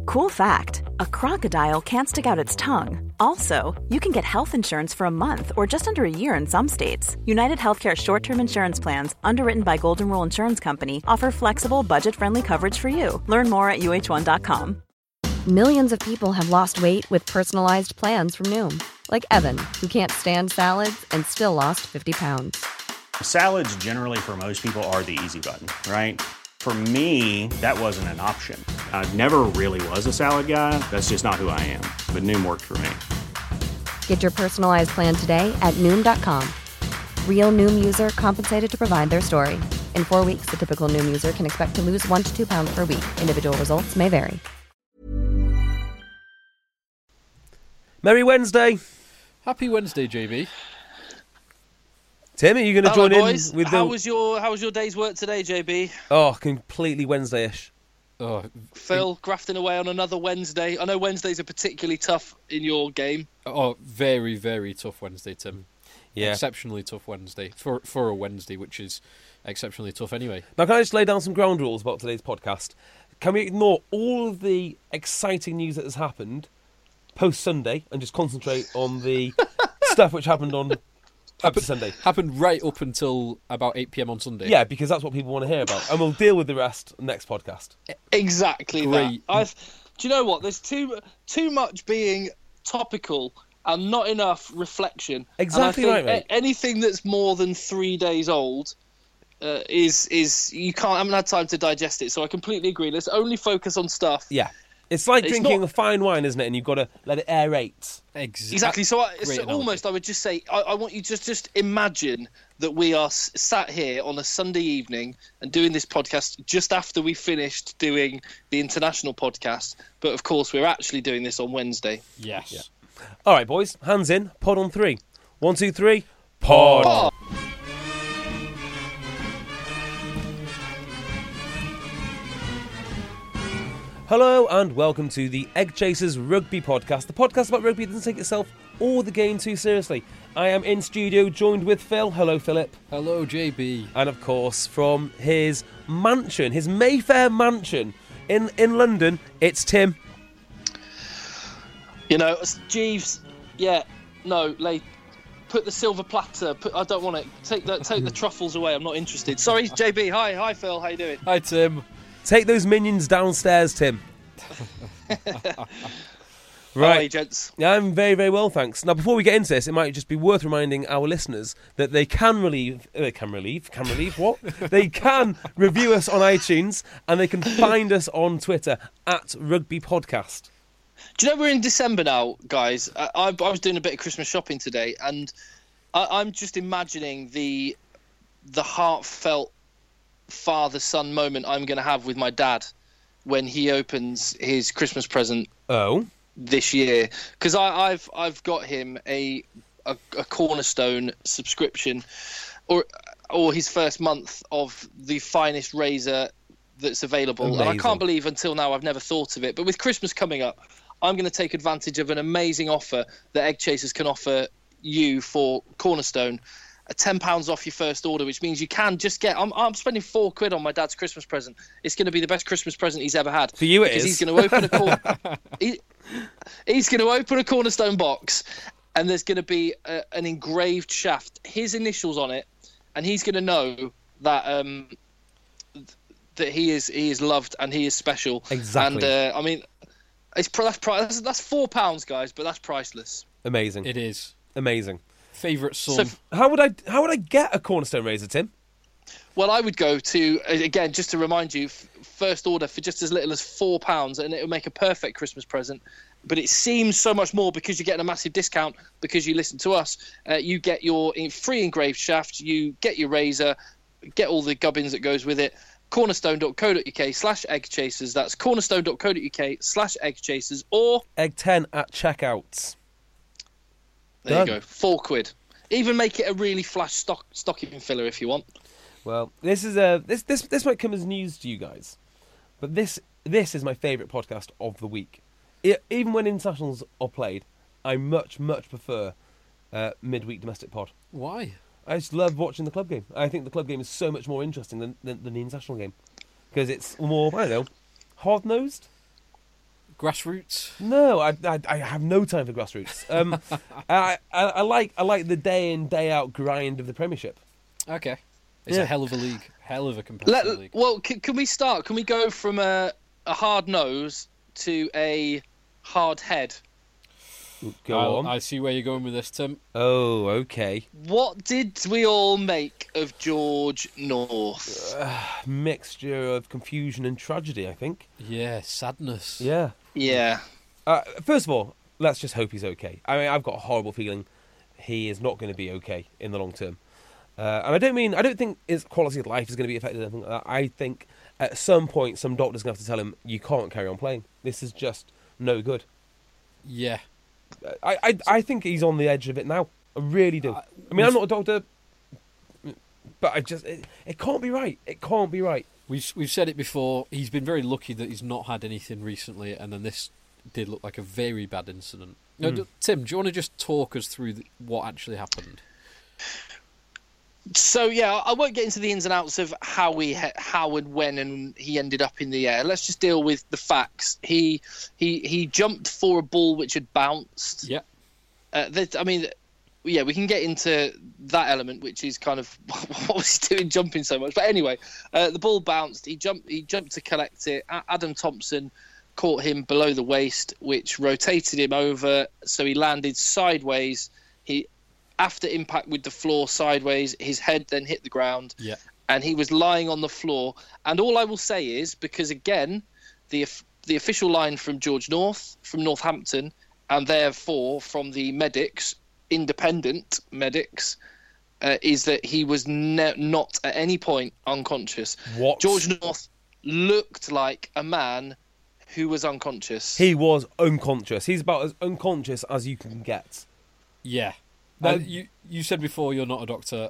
Cool fact, a crocodile can't stick out its tongue. Also, you can get health insurance for a month or just under a year in some states. United Healthcare short-term insurance plans, underwritten by Golden Rule Insurance Company, offer flexible, budget-friendly coverage for you. Learn more at uh1.com. Millions of people have lost weight with personalized plans from Noom. Like Evan, who can't stand salads and still lost 50 pounds. Salads generally for most people are the easy button, right? For me, that wasn't an option. I never really was a salad guy. That's just not who I am. But Noom worked for me. Get your personalized plan today at Noom.com. Real Noom user compensated to provide their story. In 4 weeks, the typical Noom user can expect to lose 1 to 2 pounds per week. Individual results may vary. Merry Wednesday. Happy Wednesday, JB. Tim, are you going to join boys. in with how was your day's work today, JB? Oh, completely Wednesday-ish. Oh, Phil, grafting away on another Wednesday. I know Wednesdays are particularly tough in your game. Oh, very, very tough Wednesday, Tim. Yeah. Exceptionally tough Wednesday. For a Wednesday, which is exceptionally tough anyway. Now, can I just lay down some ground rules about today's podcast? Can we ignore all of the exciting news that has happened post-Sunday and just concentrate on the stuff which happened on up to Sunday? Happened right up until about 8 p.m. on Sunday. Yeah, because that's what people want to hear about. And we'll deal with the rest next podcast. Exactly. Great. That. Do you know what? There's too much being topical and not enough reflection. Exactly and I right, think mate. Anything that's more than 3 days old is you can't. I haven't had time to digest it, so I completely agree. Let's only focus on stuff. Yeah. It's like It's drinking not- a fine wine, isn't it? And you've got to let it aerate. Exactly. So, Great analogy. almost, I would just say, I want you to just imagine that we are sat here on a Sunday evening and doing this podcast just after we finished doing the international podcast. But of course, we're actually doing this on Wednesday. Yes. Yeah. All right, boys. Hands in. Pod on 3. 1, 2, 3. Pod. Oh, Hello and welcome to the Egg Chasers Rugby Podcast, the podcast about rugby that doesn't take itself or the game too seriously. I am in studio joined with Phil. Hello, Philip. Hello, JB. And of course, from his mansion, his Mayfair mansion in London, it's Tim. you know, Jeeves. Yeah, no, put the silver platter. I don't want it. Take the truffles away. I'm not interested. Sorry, JB. Hi, Phil. How you doing? Hi, Tim. Take those minions downstairs, Tim. Right. Hi, gents. Yeah, I'm very, very well, thanks. Now, before we get into this, it might just be worth reminding our listeners that they can relieve what? They can review us on iTunes, and they can find us on Twitter at Rugby Podcast. Do you know we're in December now, guys? I was doing a bit of Christmas shopping today, and I'm just imagining the heartfelt father-son moment I'm going to have with my dad when he opens his Christmas present. Oh. This year, because I've got him a Cornerstone subscription, or his first month of the finest razor that's available. Amazing. And I can't believe until now I've never thought of it. But with Christmas coming up, I'm going to take advantage of an amazing offer that Egg Chasers can offer you for Cornerstone. £10 off your first order, which means you can just get. I'm spending £4 on my dad's Christmas present. It's going to be the best Christmas present he's ever had. For you, it because is. He's going to open he's going to open a Cornerstone box, and there's going to be an engraved shaft, his initials on it, and he's going to know that that he is loved and he is special. Exactly. And I mean, that's £4, guys, but that's priceless. Amazing. Uh, It is amazing. Favourite son. So how would I get a Cornerstone razor, Tim? Well, I would go to, again, just to remind you, first order for just as little as £4, and it would make a perfect Christmas present. But it seems so much more because you're getting a massive discount because you listen to us. You get your free engraved shaft, you get your razor, get all the gubbins that goes with it. Cornerstone.co.uk/eggchasers. That's cornerstone.co.uk/eggchasers, or Egg 10 at checkouts. There Done. you go, £4. Even make it a really flash stocking filler if you want. Well, this is this might come as news to you guys, but this is my favourite podcast of the week. Even when internationals are played, I much prefer midweek domestic pod. Why? I just love watching the club game. I think the club game is so much more interesting than the international game because it's more, I don't know, hard nosed. Grassroots? No, I have no time for grassroots. I like the day in day out grind of the Premiership. Okay. It's Yeah. a hell of a league. Hell of a competitive league. Well, can we start? Can we go from a hard nose to a hard head? Go on. I see where you're going with this, Tim. Oh, okay. What did we all make of George North? Mixture of confusion and tragedy, I think. Yeah, sadness. Yeah. Yeah. First of all, let's just hope he's okay. I mean, I've got a horrible feeling he is not going to be okay in the long term. And I don't think his quality of life is going to be affected or anything like that. I think at some point, some doctor's going to have to tell him, you can't carry on playing. This is just no good. Yeah. I think he's on the edge of it now. I really do. I mean, I'm not a doctor, but it can't be right. It can't be right. We've said it before. He's been very lucky that he's not had anything recently, and then this did look like a very bad incident. Now, Tim, do you want to just talk us through what actually happened? So yeah, I won't get into the ins and outs of how and when and he ended up in the air. Let's just deal with the facts. He jumped for a ball which had bounced. Yeah. I mean, yeah, we can get into that element, which is kind of what was he doing jumping so much. But anyway, the ball bounced. He jumped to collect it. Adam Thompson caught him below the waist, which rotated him over, so he landed sideways. After impact with the floor sideways, his head then hit the ground, and he was lying on the floor. And all I will say is, because again, the official line from George North, from Northampton, and therefore from the medics, independent medics, is that he was not at any point unconscious. What? George North looked like a man who was unconscious. He was unconscious. He's about as unconscious as you can get. Yeah. Now, you said before you're not a doctor,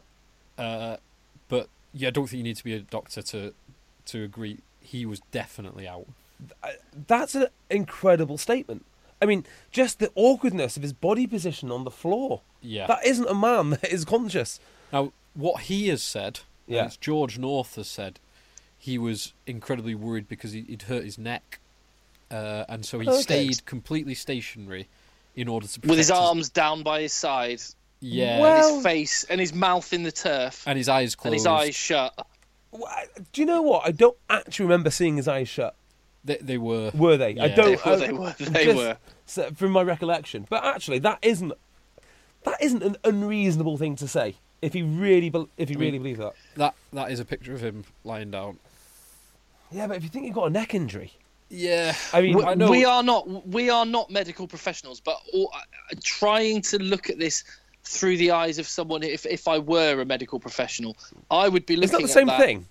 but yeah, I don't think you need to be a doctor to agree he was definitely out. That's an incredible statement. I mean, just the awkwardness of his body position on the floor. Yeah. That isn't a man that is conscious. Now, what he has said, Yeah. as George North has said, he was incredibly worried because he'd hurt his neck, and so he stayed completely stationary in order to protect with his arms down by his side. Yeah. And his face and his mouth in the turf. And his eyes closed. And his eyes shut. Do you know what? I don't actually remember seeing his eyes shut. They were. Were they? Yeah. I don't. They were. From my recollection. But actually, that isn't an unreasonable thing to say. If he really believes that. That is a picture of him lying down. Yeah, but if you think you've got a neck injury. Yeah, I mean, I know we are not medical professionals, but trying to look at this through the eyes of someone. If I were a medical professional, I would be looking. Is that the same thing?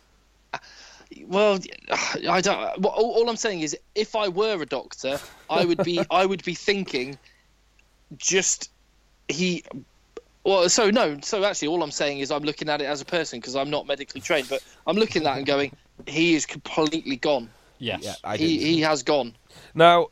Well, I don't. All I'm saying is, if I were a doctor, I would be thinking, just he. Well, so actually, all I'm saying is I'm looking at it as a person because I'm not medically trained, but I'm looking at that and going, he is completely gone. Yes, Yeah, he has gone. Now,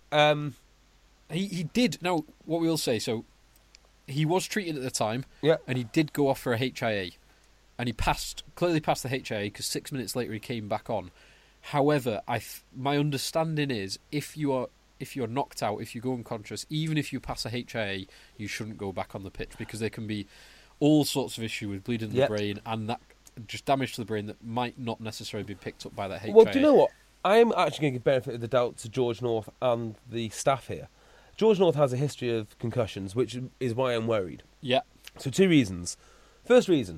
he did. Now, what we will say, so he was treated at the time, and he did go off for a HIA, and he clearly passed the HIA because 6 minutes later he came back on. However, my understanding is if you're knocked out, if you go unconscious, even if you pass a HIA, you shouldn't go back on the pitch because there can be all sorts of issue with bleeding in the brain and that just damage to the brain that might not necessarily be picked up by that HIA. Well, do you know what? I'm actually going to give benefit of the doubt to George North and the staff here. George North has a history of concussions, which is why I'm worried. Yeah. So 2 reasons. First reason,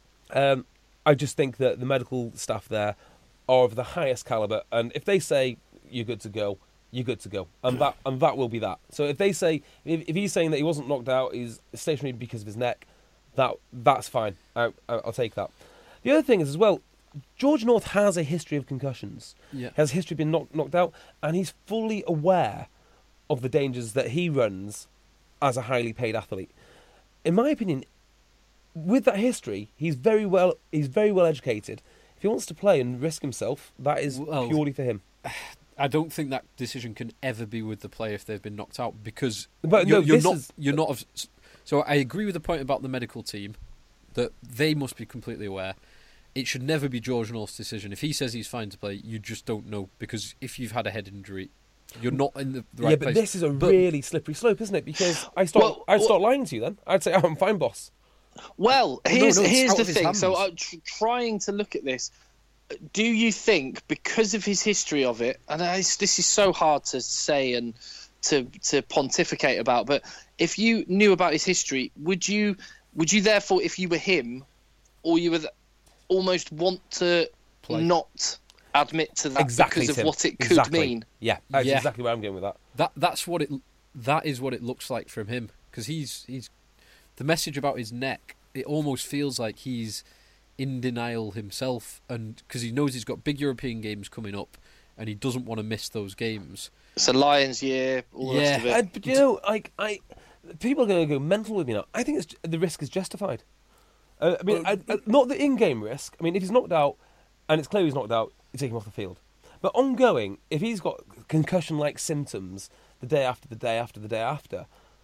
I just think that the medical staff there are of the highest calibre, and if they say you're good to go, you're good to go, and that will be that. So if they say, if he's saying that he wasn't knocked out, he's stationary because of his neck, that's fine. I'll take that. The other thing is as well, George North has a history of concussions. Yeah. Has a history of being knocked out, and he's fully aware of the dangers that he runs as a highly paid athlete. In my opinion, with that history, he's very well educated. If he wants to play and risk himself, that is purely for him. I don't think that decision can ever be with the player if they've been knocked out because But you're not. So I agree with the point about the medical team that they must be completely aware. It should never be George North's decision. If he says he's fine to play, you just don't know because if you've had a head injury, You're not in the right yeah, place. but this is a really slippery slope, isn't it? Because I'd start lying to you then. I'd say, I'm fine, boss. Well, here's no, the thing. So trying to look at this, do you think because of his history of it, and this is so hard to say and to pontificate about, but if you knew about his history, would you therefore, if you were him, or you would almost want to not admit to that because of what it could mean? Yeah, that's exactly where I'm going with that. That is what it looks like from him, because he's the message about his neck. It almost feels like he's in denial himself, and because he knows he's got big European games coming up, and he doesn't want to miss those games. It's a Lions year, all the rest of it. But people are going to go mental with me now. I think the risk is justified. Not the in-game risk. I mean, if he's knocked out, and it's clear he's knocked out, you take him off the field. But ongoing, if he's got concussion-like symptoms the day after the day after the day after,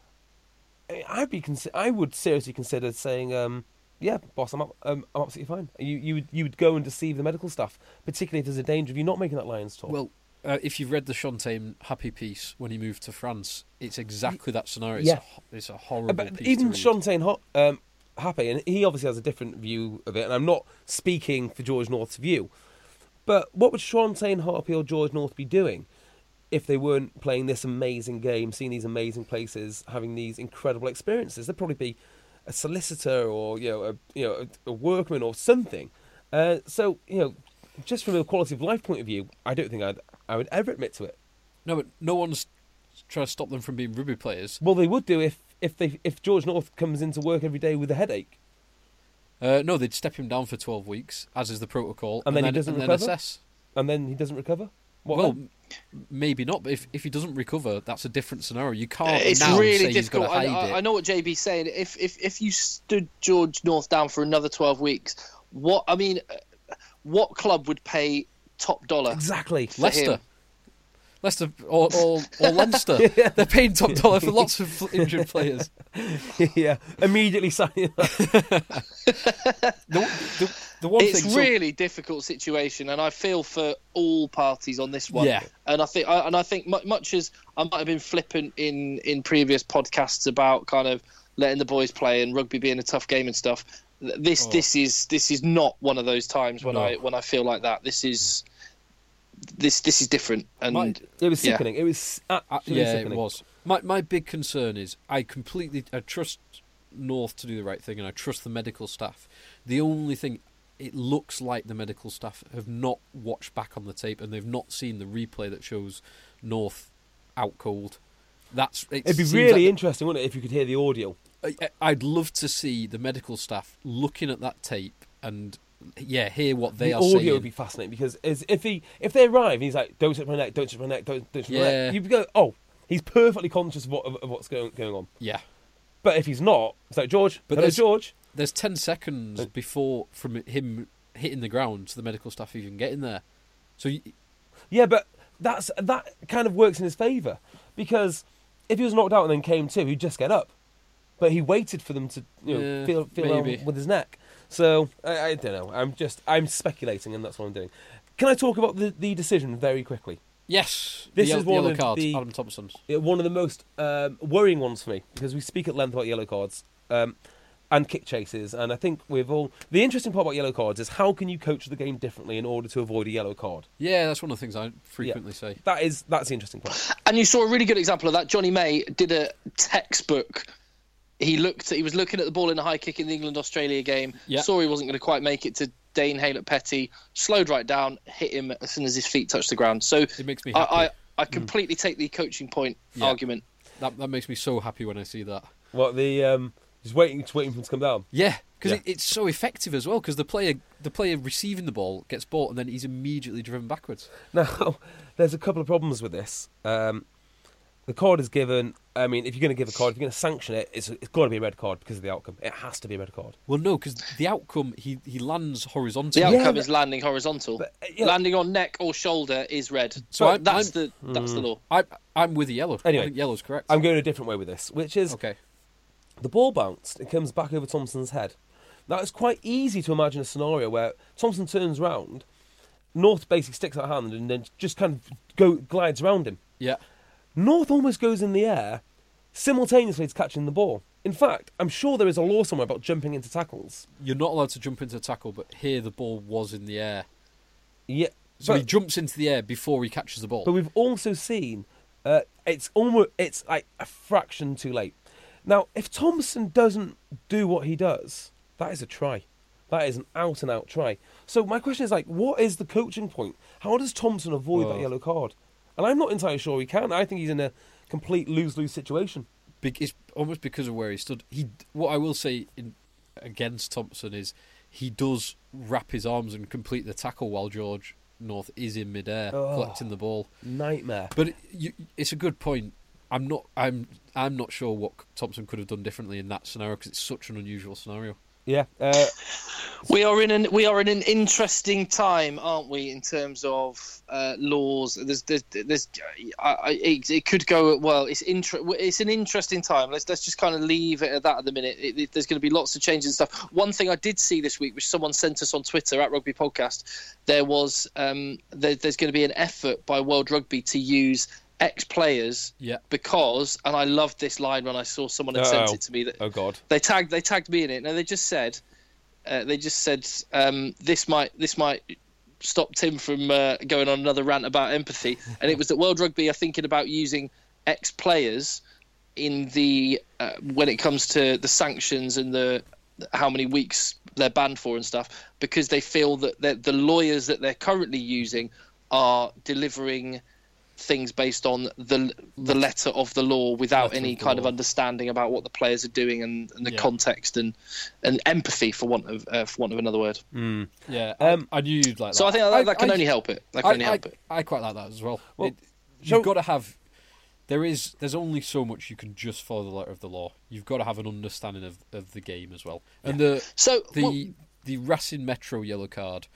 I would seriously consider saying, yeah, boss, I'm absolutely fine. You would go and deceive the medical staff, particularly if there's a danger of you not making that Lions tour. Well, if you've read the Shontaine Happy piece when he moved to France, it's exactly that scenario. It's a horrible piece even to read. Shontaine Happy, and he obviously has a different view of it, and I'm not speaking for George North's view, but what would Shontaine Happy or George North be doing if they weren't playing this amazing game, seeing these amazing places, having these incredible experiences? They'd probably be a solicitor or a workman or something. So just from a quality of life point of view, I don't think I would ever admit to it. No, but no one's trying to stop them from being rugby players. Well, they would do if George North comes into work every day with a headache. No, they'd step him down for 12 weeks, as is the protocol, and then he doesn't recover. Assess. And then he doesn't recover. Maybe not. But if he doesn't recover, that's a different scenario. You can't. It's now really say difficult. He's got to hide it. I know what JB's saying. If you stood George North down for another 12 weeks, what club would pay top dollar? Exactly, Leicester or Leinster. Yeah. They're paying top dollar for lots of injured players. Yeah, immediately signing that. It's really difficult situation, and I feel for all parties on this one. Yeah. And I think much as I might have been flippant in previous podcasts about kind of letting the boys play and rugby being a tough game and stuff, this is not one of those times when I feel like that. This is different, and it was sickening. It was absolutely sickening. It was. My big concern is I trust North to do the right thing, and I trust the medical staff. The only thing, it looks like the medical staff have not watched back on the tape, and they've not seen the replay that shows North out cold. It'd be really interesting, wouldn't it, if you could hear the audio? I'd love to see the medical staff looking at that tape and hear what they are saying. The audio would be fascinating, because if they arrive and he's like, don't touch my neck, don't touch my neck, don't touch my neck, you'd go, oh, he's perfectly conscious of what's going on. Yeah. But if he's not, it's like, George, George. There's 10 seconds before from him hitting the ground to the medical staff even getting there. So yeah, but that kind of works in his favour, because if he was knocked out and then came to, he'd just get up. But he waited for them to feel with his neck. So I don't know. I'm speculating, and that's what I'm doing. Can I talk about the decision very quickly? Yes, this is one yellow of cards, the Adam Thompson's. One of the most worrying ones for me, because we speak at length about yellow cards and kick chases, and I think the interesting part about yellow cards is how can you coach the game differently in order to avoid a yellow card? Yeah, that's one of the things I frequently say. That's the interesting part. And you saw a really good example of that. Johnny May did a textbook. He was looking at the ball in a high kick in the England-Australia game, saw he wasn't going to quite make it to Dane Haylett-Petty, slowed right down, hit him as soon as his feet touched the ground. So it makes me happy. I completely take the coaching point argument. That makes me so happy when I see that. What, just waiting for him to come down? Yeah, because it's so effective as well, because the player receiving the ball gets bought and then he's immediately driven backwards. Now, there's a couple of problems with this. The card is given. I mean, if you're going to give a card, if you're going to sanction it, it's got to be a red card because of the outcome. It has to be a red card. Well, no, because the outcome, he lands horizontal. The outcome is landing horizontal. Landing on neck or shoulder is red. So that's the law. I'm with the yellow. Anyway, I think yellow's correct. I'm going a different way with this, which is the ball bounced. It comes back over Thompson's head. Now, it's quite easy to imagine a scenario where Thompson turns round, North basically sticks out a hand and then just kind of glides around him. Yeah. North almost goes in the air simultaneously to catching the ball. In fact, I'm sure there is a law somewhere about jumping into tackles. You're not allowed to jump into a tackle, but here the ball was in the air. Yeah. So he jumps into the air before he catches the ball. But we've also seen it's like a fraction too late. Now, if Thompson doesn't do what he does, that is a try. That is an out-and-out try. So my question is, like, what is the coaching point? How does Thompson avoid that yellow card? And I'm not entirely sure he can. I think he's in a complete lose-lose situation. It's almost because of where he stood. What I will say against Thompson is he does wrap his arms and complete the tackle while George North is in midair collecting the ball. Nightmare. But it's a good point. I'm not sure what Thompson could have done differently in that scenario because it's such an unusual scenario. Yeah, we are in an interesting time, aren't we? In terms of laws, it could go well. It's an interesting time. Let's just kind of leave it at that at the minute. There's going to be lots of changes and stuff. One thing I did see this week, which someone sent us on Twitter at Rugby Podcast, there was there's going to be an effort by World Rugby to use ex-players because, and I loved this line when I saw someone had sent it to me, that they tagged me in it. Now they just said this might stop Tim from going on another rant about empathy, and it was that World Rugby are thinking about using ex-players in the when it comes to the sanctions and the how many weeks they're banned for and stuff, because they feel that the lawyers that they're currently using are delivering things based on the letter of the law without any kind of understanding about what the players are doing and the context and empathy, for want of another word. Yeah, I knew you'd like that. So I think that can only help it. I quite like that as well. You've got to have. There's only so much you can just follow the letter of the law. You've got to have an understanding of the game as well. And the Racing Metro yellow card.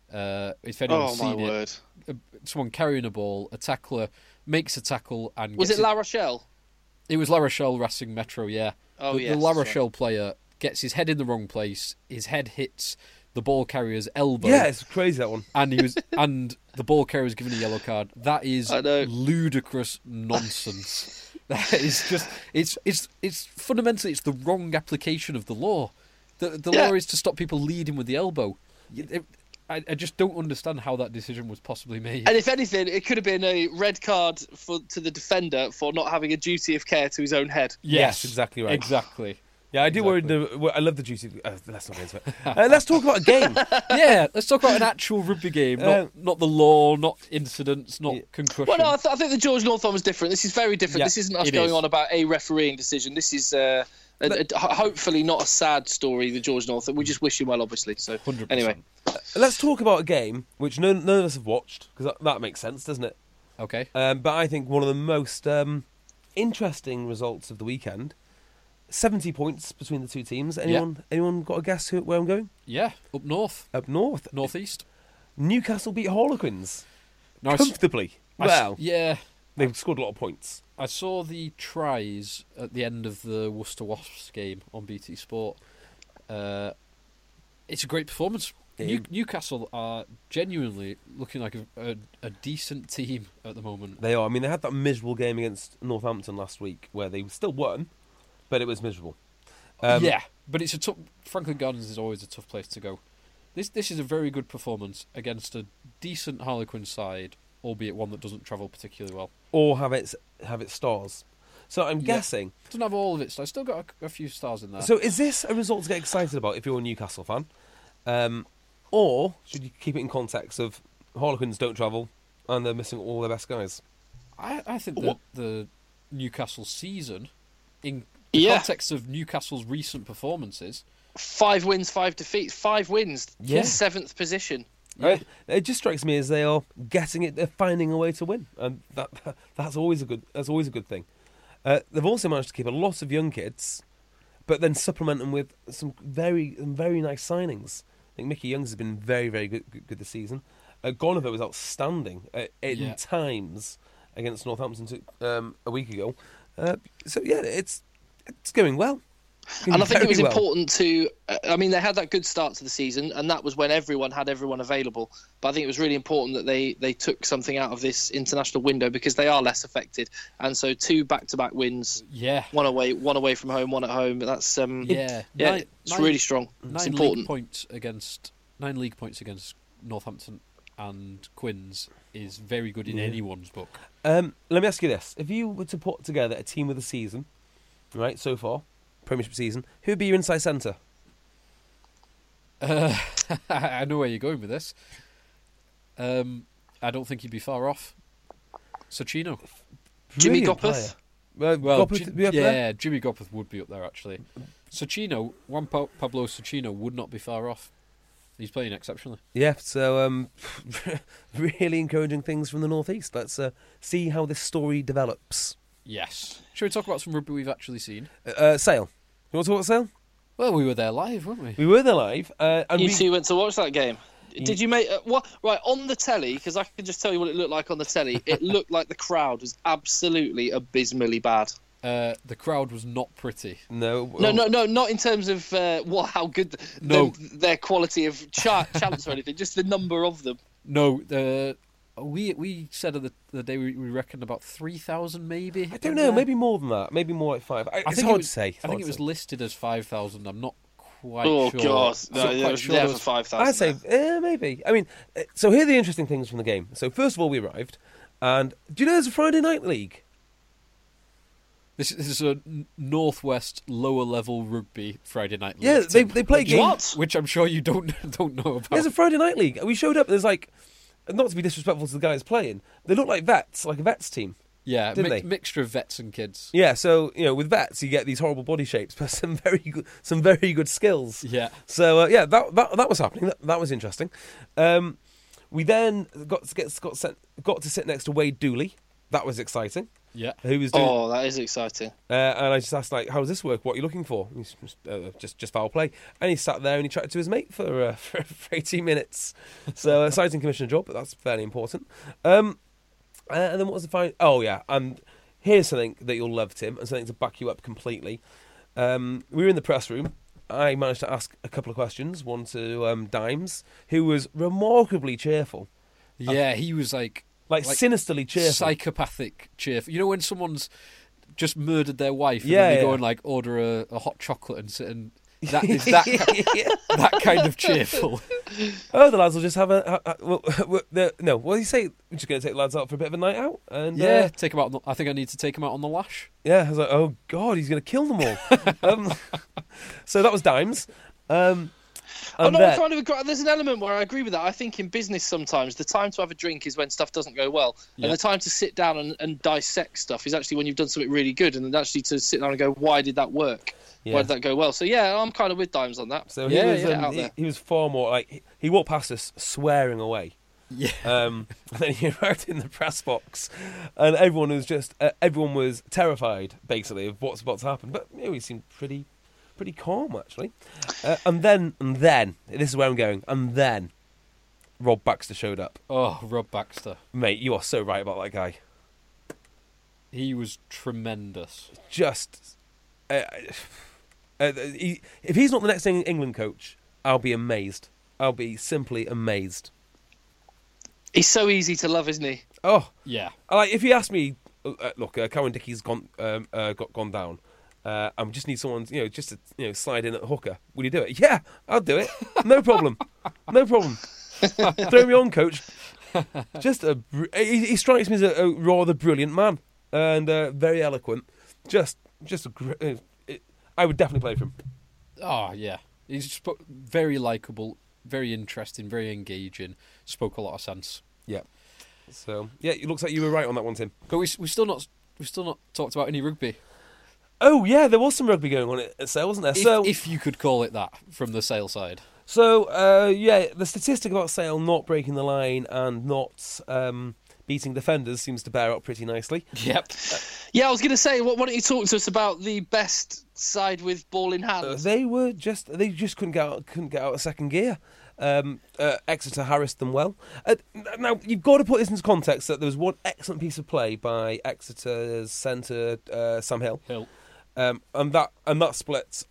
If anyone's seen it, someone carrying a ball, a tackler makes a tackle and was it La Rochelle? It was La Rochelle Racing Metro, yeah. The La Rochelle player gets his head in the wrong place. His head hits the ball carrier's elbow. Yeah, it's crazy, that one. And and the ball carrier was given a yellow card. That is ludicrous nonsense. That is just it's fundamentally it's the wrong application of the law. The law is to stop people leading with the elbow. I just don't understand how that decision was possibly made. And if anything, it could have been a red card to the defender for not having a duty of care to his own head. Yes, exactly right. Exactly. Yeah, I do worry. I love the duty. Let's not get into it. Let's talk about a game. Yeah, let's talk about an actual rugby game, not the law, not incidents, not concussion. Well, no, I think the George North one was different. This is very different. This isn't us going on about a refereeing decision. This is hopefully not a sad story, the George North. We just wish him well, obviously. So 100%. Anyway, let's talk about a game which none of us have watched, because that makes sense, doesn't it? Okay. But I think one of the most interesting results of the weekend. 70 points between the two teams. Anyone got a guess where I'm going? Yeah, up north. Up north. Northeast. Newcastle beat Harlequins. Nice. Comfortably. Yeah. They've scored a lot of points. I saw the tries at the end of the Worcester Wasps game on BT Sport. It's a great performance. Newcastle are genuinely looking like a decent team at the moment. They are. I mean, they had that miserable game against Northampton last week where they still won, but it was miserable. Yeah, but it's a tough. Franklin Gardens is always a tough place to go. This is a very good performance against a decent Harlequin side, albeit one that doesn't travel particularly well, or have its stars. So I'm guessing doesn't have all of its stars. Still got a few stars in there. So is this a result to get excited about if you're a Newcastle fan, or should you keep it in context of Harlequins don't travel and they're missing all their best guys? I think that the Newcastle season, in the context of Newcastle's recent performances, 5 wins, 5 defeats, 5 wins, 7th position. Right? It just strikes me as they are getting it. They're finding a way to win, and that's always a good thing. They've also managed to keep a lot of young kids, but then supplement them with some very nice signings. I think Mickey Youngs has been very, very good this season. Gonover was outstanding in times against Northampton a week ago. So yeah, it's going well. And I think it was important to. I mean, they had that good start to the season, and that was when everyone had everyone available. But I think it was really important that they took something out of this international window because they are less affected. And so 2 back-to-back wins. Yeah. One away from home, one at home. That's it's really strong. It's important. 9 league points against Northampton and Quins is very good in anyone's book. Let me ask you this: if you were to put together a team of the season, right, so far, Premiership season, who would be your inside centre? I know where you're going with this. I don't think he'd be far off. Socino. Jimmy Gopperth. Jimmy Gopperth would be up there, actually. Socino, Juan Pablo Socino would not be far off. He's playing exceptionally. Yeah, so really encouraging things from the Northeast. Let's see how this story develops. Yes. Shall we talk about some rugby we've actually seen? Sale. You want to talk about Sale? Well, we were there live, weren't we? We were there live. And you two went to watch that game. Did you make what? Right, on the telly, because I can just tell you what it looked like on the telly. It looked like the crowd was absolutely abysmally bad. The crowd was not pretty. No, not in terms of how good their quality of chants or anything. Just the number of them. No, we said the day we reckoned about 3,000 maybe. I don't know, maybe more than that. Maybe more like 5. It's hard to say. I think it was listed as 5,000. I'm not quite sure. Oh God, no, it was never 5,000. I'd say maybe. I mean, so here are the interesting things from the game. So first of all, we arrived, and do you know there's a Friday night league? This is a Northwest lower level rugby Friday night league. Yeah, they play games, which I'm sure you don't know about. There's a Friday night league. We showed up. There's like, not to be disrespectful to the guys playing, they look like vets, like a vets team. Yeah, mixture of vets and kids. Yeah, so with vets you get these horrible body shapes, but some very good skills. Yeah. So that was happening. That was interesting. We then got to sit next to Wade Dooley. That was exciting. Yeah. Who was doing, that is exciting. And I just asked, like, how does this work? What are you looking for? He's just foul play. And he sat there and he chatted to his mate for 18 minutes. So exciting commissioner job, but that's fairly important. And then what was the final? Oh, yeah. And here's something that you'll love, Tim, and something to back you up completely. We were in the press room. I managed to ask a couple of questions, one to Dimes, who was remarkably cheerful. Yeah, he was like sinisterly cheerful. Psychopathic cheerful. You know when someone's just murdered their wife and then they go and like order a hot chocolate and sit and... That is that kind of cheerful. Oh, the lads will just have what do you say? We're just going to take the lads out for a bit of a night out, and take them out. I think I need to take them out on the lash. Yeah, I was like, oh God, he's going to kill them all. So that was Dimes. There's an element where I agree with that. I think in business sometimes the time to have a drink is when stuff doesn't go well, and the time to sit down and dissect stuff is actually when you've done something really good, and then actually to sit down and go, why did that work? Yeah. Why did that go well? So yeah, I'm kind of with Dimes on that. So he was far more like he walked past us swearing away. Yeah. And then he arrived in the press box, and everyone was terrified basically of what's about to happen. But he seemed pretty calm actually. And then this is where I'm going. And then Rob Baxter showed up. Oh, Rob Baxter, mate, you are so right about that guy. He was tremendous. Just. If he's not the next England coach, I'll be amazed. I'll be simply amazed. He's so easy to love, isn't he? Oh yeah. Like if you ask me, look, Cowan Dickey's gone down. I just need someone, just to slide in at hooker. Will you do it? Yeah, I'll do it. No problem. No problem. Throw me on, coach. He strikes me as a rather brilliant man and very eloquent. I would definitely play for him. Oh, yeah. He's very likeable, very interesting, very engaging, spoke a lot of sense. Yeah. So, yeah, it looks like you were right on that one, Tim. But we've still not talked about any rugby. Oh, yeah, there was some rugby going on at Sale, wasn't there? If you could call it that, from the Sale side. So, the statistic about Sale not breaking the line and not beating defenders seems to bear up pretty nicely. Yep. I was going to say, why don't you talk to us about the best side with ball in hand? They just couldn't get out of second gear. Exeter harassed them well. Now, you've got to put this into context that there was one excellent piece of play by Exeter's centre, Sam Hill. and that split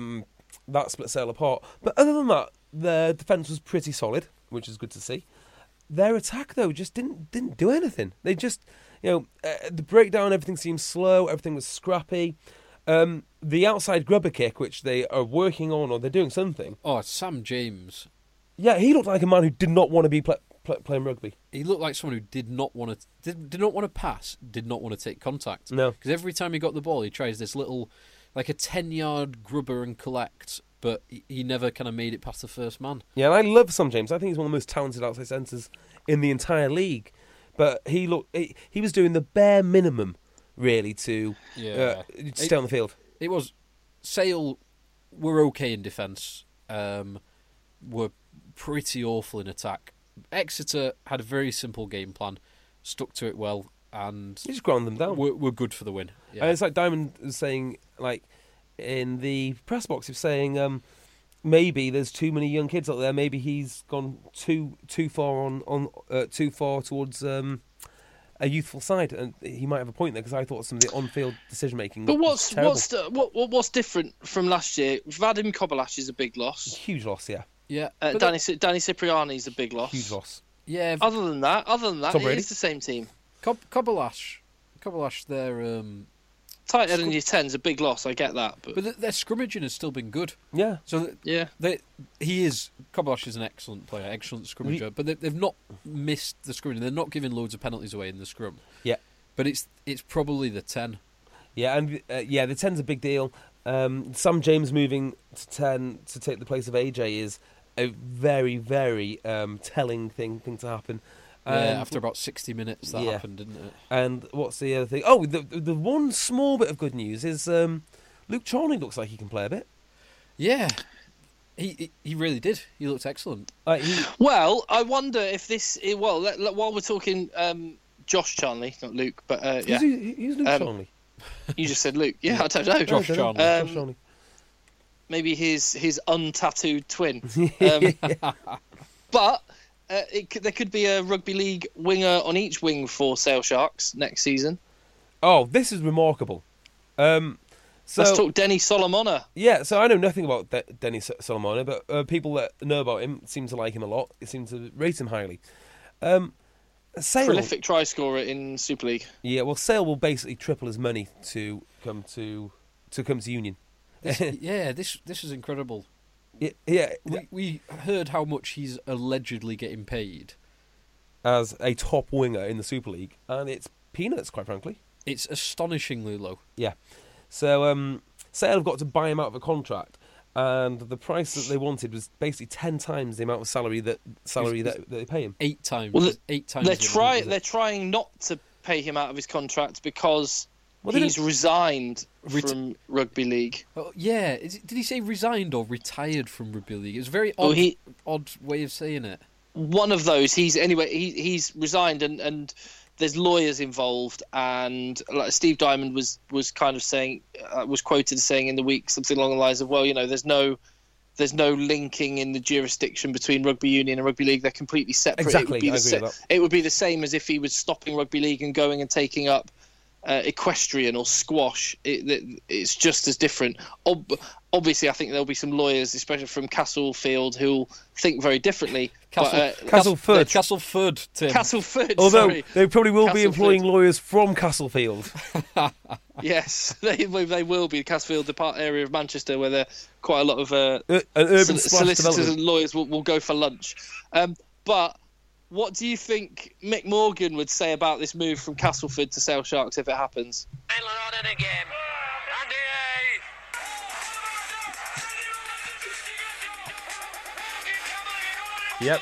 Sale apart. But other than that, their defence was pretty solid, which is good to see. Their attack, though, just didn't do anything. They just, the breakdown, everything seemed slow, everything was scrappy. The outside grubber kick, which they are working on, or they're doing something. Oh, Sam James. Yeah, he looked like a man who did not want to be playing rugby. He looked like someone who did not want to pass, did not want to take contact. No. Because every time he got the ball, he tries this little, like a 10-yard grubber and collect, but he never kind of made it past the first man. Yeah, and I love Sam James. I think he's one of the most talented outside centres in the entire league. But he was doing the bare minimum, really, to stay on the field. It was Sale were okay in defence, were pretty awful in attack. Exeter had a very simple game plan, stuck to it well, and he just ground them down. Were good for the win. Yeah. And it's like Diamond was saying, like in the press box, he was saying maybe there's too many young kids out there. Maybe he's gone too far too far towards a youthful side, and he might have a point there because I thought some of the on-field decision making. But what's different from last year? Vadim Kobolash is a big loss. Huge loss, yeah. Yeah, Danny Cipriani is a big loss. Huge loss. Yeah. Other than that, it's the same team. Kobolash, their tight end in your 10's a big loss. I get that, but their scrimmaging has still been good. Yeah. So Kobolash is an excellent player, excellent scrummager, but they've not missed the scrummaging. They're not giving loads of penalties away in the scrum. Yeah. But it's probably the 10. Yeah, and the 10's a big deal. Sam James moving to 10 to take the place of AJ is a very, very telling thing to happen. After about 60 minutes that happened, didn't it? And what's the other thing? Oh, the one small bit of good news is Luke Charnley looks like he can play a bit. Yeah, he really did. He looked excellent. Well, I wonder if this... while we're talking Josh Charnley, not Luke, but yeah. Who's Luke Charnley? You just said Luke. Yeah, I don't know. Josh Charnley. Josh Charnley. Maybe his untattooed twin. But there could be a rugby league winger on each wing for Sale Sharks next season. Oh, this is remarkable. Let's talk Denny Solomona. Yeah, so I know nothing about Denny Solomona, but people that know about him seem to like him a lot. They seem to rate him highly. Sale, prolific try scorer in Super League. Yeah, well, Sale will basically triple his money to come to Union. This is incredible. Yeah, we heard how much he's allegedly getting paid as a top winger in the Super League, and it's peanuts, quite frankly. It's astonishingly low. Yeah, so Sale have got to buy him out of a contract, and the price that they wanted was basically 10 times the amount of salary that they pay him. 8 times. Well, 8 times. They're trying not to pay him out of his contract because he's resigned from rugby league. Oh, yeah, did he say resigned or retired from rugby league? It was a very odd way of saying it. One of those. He's resigned, and there's lawyers involved, and like Steve Diamond was kind of saying, was quoted as saying in the week something along the lines of, well, there's no linking in the jurisdiction between rugby union and rugby league. They're completely separate. Exactly, I agree with that. It would be the same as if he was stopping rugby league and going and taking up equestrian or squash. It's just as different. Obviously, I think there'll be some lawyers, especially from Castlefield, who'll think very differently. Castleford, Tim. Castleford. Although they probably will be employing lawyers from Castlefield. Yes, they will be. Castlefield, the part area of Manchester where there are quite a lot of an urban solicitors and lawyers will go for lunch. But what do you think Mick Morgan would say about this move from Castleford to Sale Sharks if it happens? Yep.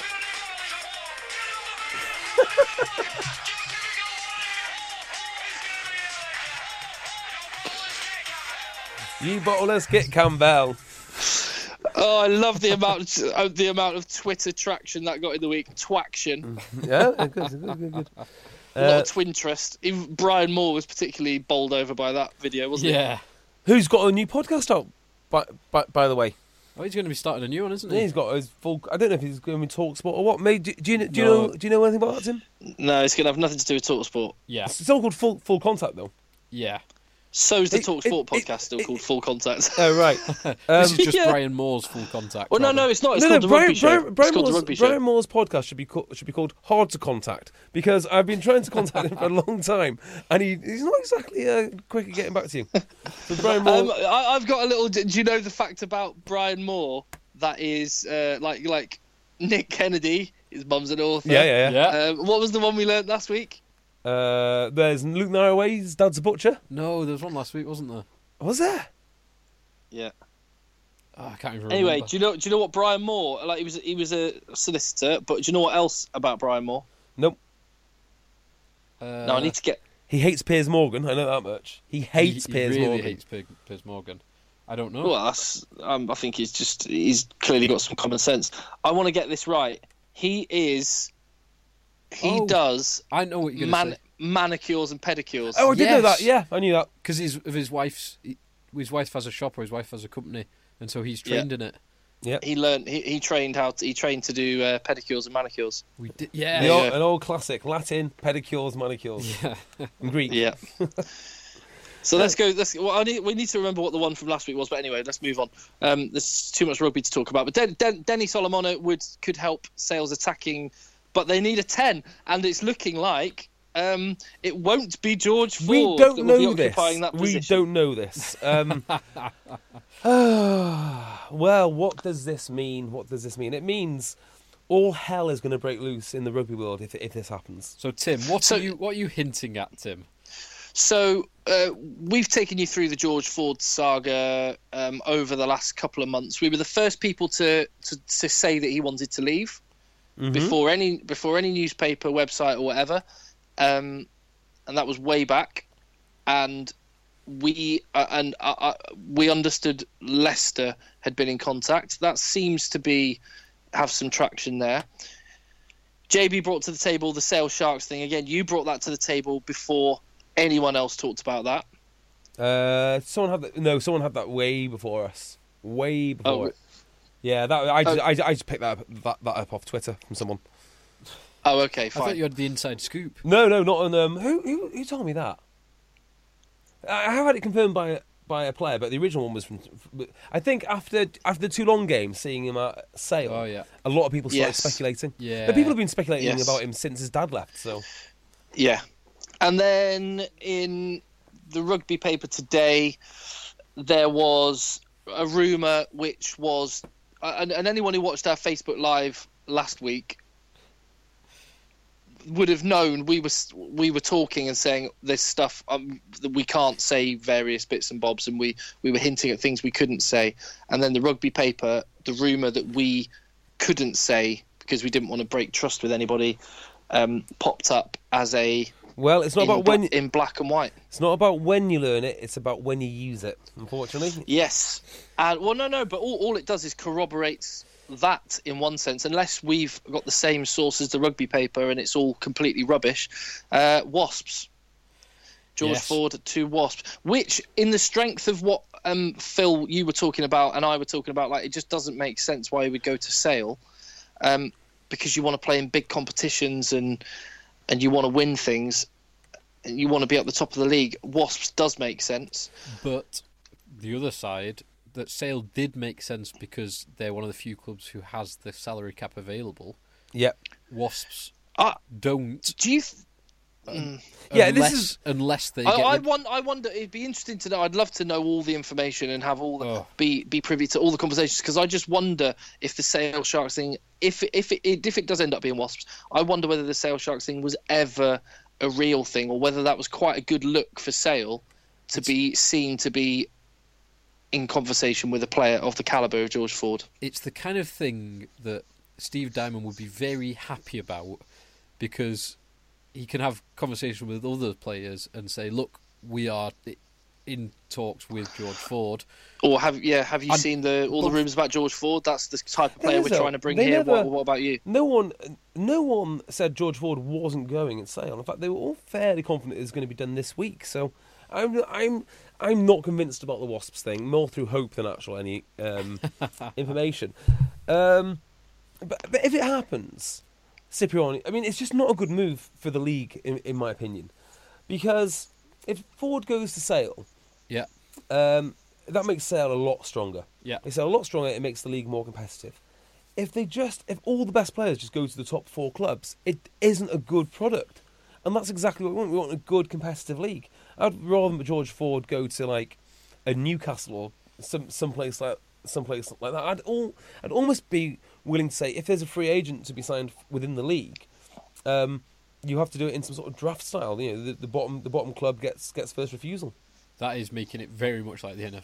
You bottleless get Campbell. Oh, I love the amount of Twitter traction that got in the week. Twaction. Yeah, good. A lot of Twinterest. Even Brian Moore was particularly bowled over by that video, wasn't he? Yeah. Who's got a new podcast out, by the way? Oh, he's going to be starting a new one, isn't he? Yeah, he's got his full... I don't know if he's going to be TalkSport or what. Maybe, do you know anything about that, Tim? No, it's going to have nothing to do with TalkSport. Yeah. It's all called Full Contact, though. Yeah. So's the TalkSport podcast still called Full Contact. Oh, right. This is just Brian Moore's Full Contact. Well, no, it's not. It's called The Rugby Show. Brian Moore's podcast should be called Hard to Contact, because I've been trying to contact him for a long time, and he's not exactly quick at getting back to you. So Brian Moore... I've got a little... Do you know the fact about Brian Moore that is like Nick Kennedy? His mum's an author. Yeah. What was the one we learnt last week? There's Luke Narroway, his dad's a butcher. No, there was one last week, wasn't there? Was there? Yeah. Oh, I can't even anyway, remember. do you know what Brian Moore? Like, he was a solicitor, but do you know what else about Brian Moore? Nope. No, I need to get... He hates Piers Morgan. I know that much. He hates Piers Morgan. He really hates Piers Morgan. I don't know. Well, I think he's clearly got some common sense. I want to get this right. He does. I know what you're going to say. Manicures and pedicures. Oh, I did know that. Yeah, I knew that. Because his wife has a shop, or his wife has a company, and so he's trained in it. Yeah. He trained to do pedicures and manicures. We did. Yeah. An old classic: Latin, pedicures, manicures. Yeah. And Greek. Yeah. So let's go. We need to remember what the one from last week was. But anyway, let's move on. There's too much rugby to talk about. But Denny Solomona could help Sales attacking, but they need a 10, and it's looking like it won't be George Ford. We don't know this. That we don't know this. Well, what does this mean? It means all hell is going to break loose in the rugby world if this happens. So Tim, what are you hinting at, Tim? So we've taken you through the George Ford saga over the last couple of months. We were the first people to say that he wanted to leave before any newspaper, website, or whatever, and that was way back. And we understood Leicester had been in contact. That seems to have some traction there. JB brought to the table the Sale Sharks thing again. You brought that to the table before anyone else talked about that. Someone had that way before us. Way before it. Yeah, I just picked that up off Twitter from someone. Oh, okay, fine. I thought you had the inside scoop. No, not on. Who told me that? I have had it confirmed by a player, but the original one was from. I think after the Toulon game, seeing him at Sale, a lot of people started speculating. Yeah, but people have been speculating about him since his dad left. So, yeah. And then in the rugby paper today, there was a rumour which was... And anyone who watched our Facebook Live last week would have known we were talking and saying this stuff that we can't say various bits and bobs, and we were hinting at things we couldn't say. And then the rugby paper, the rumour that we couldn't say because we didn't want to break trust with anybody, popped up as a... Well, it's not about when in black and white. It's not about when you learn it; it's about when you use it. Unfortunately, yes. And no. But all it does is corroborates that in one sense. Unless we've got the same source as the rugby paper and it's all completely rubbish. Wasps. George Ford to Wasps, which in the strength of what Phil you were talking about and I were talking about, like it just doesn't make sense why he would go to Sale, because you want to play in big competitions and you want to win things, and you want to be at the top of the league. Wasps does make sense. But the other side, that Sale did make sense because they're one of the few clubs who has the salary cap available. Yep. Wasps don't. Do you... Unless they get... I wonder, it'd be interesting to know. I'd love to know all the information and have all the, be privy to all the conversations, because I just wonder if the Sale Sharks thing, if it does end up being Wasps, I wonder whether the Sale Sharks thing was ever a real thing, or whether that was quite a good look for Sale to be seen to be in conversation with a player of the calibre of George Ford. It's the kind of thing that Steve Diamond would be very happy about, because he can have conversation with other players and say, look, we are in talks with George Ford. Or have you seen all the rumours about George Ford? That's the type of player we're trying to bring here. What about you? No one said George Ford wasn't going at Sale. In fact, they were all fairly confident it was going to be done this week. So I'm not convinced about the Wasps thing, more through hope than actual any information. But if it happens, Cipriani, I mean, it's just not a good move for the league, in my opinion. Because if Ford goes to Sale, Yeah. That makes Sale a lot stronger. Yeah. Makes Sale a lot stronger. It makes the league more competitive. If all the best players just go to the top 4 clubs, it isn't a good product. And that's exactly what we want. We want a good competitive league. I'd rather than George Ford go to like a Newcastle or someplace like that. I'd almost be willing to say if there's a free agent to be signed within the league, you have to do it in some sort of draft style. You know, the bottom club gets first refusal. That is making it very much like the NFL.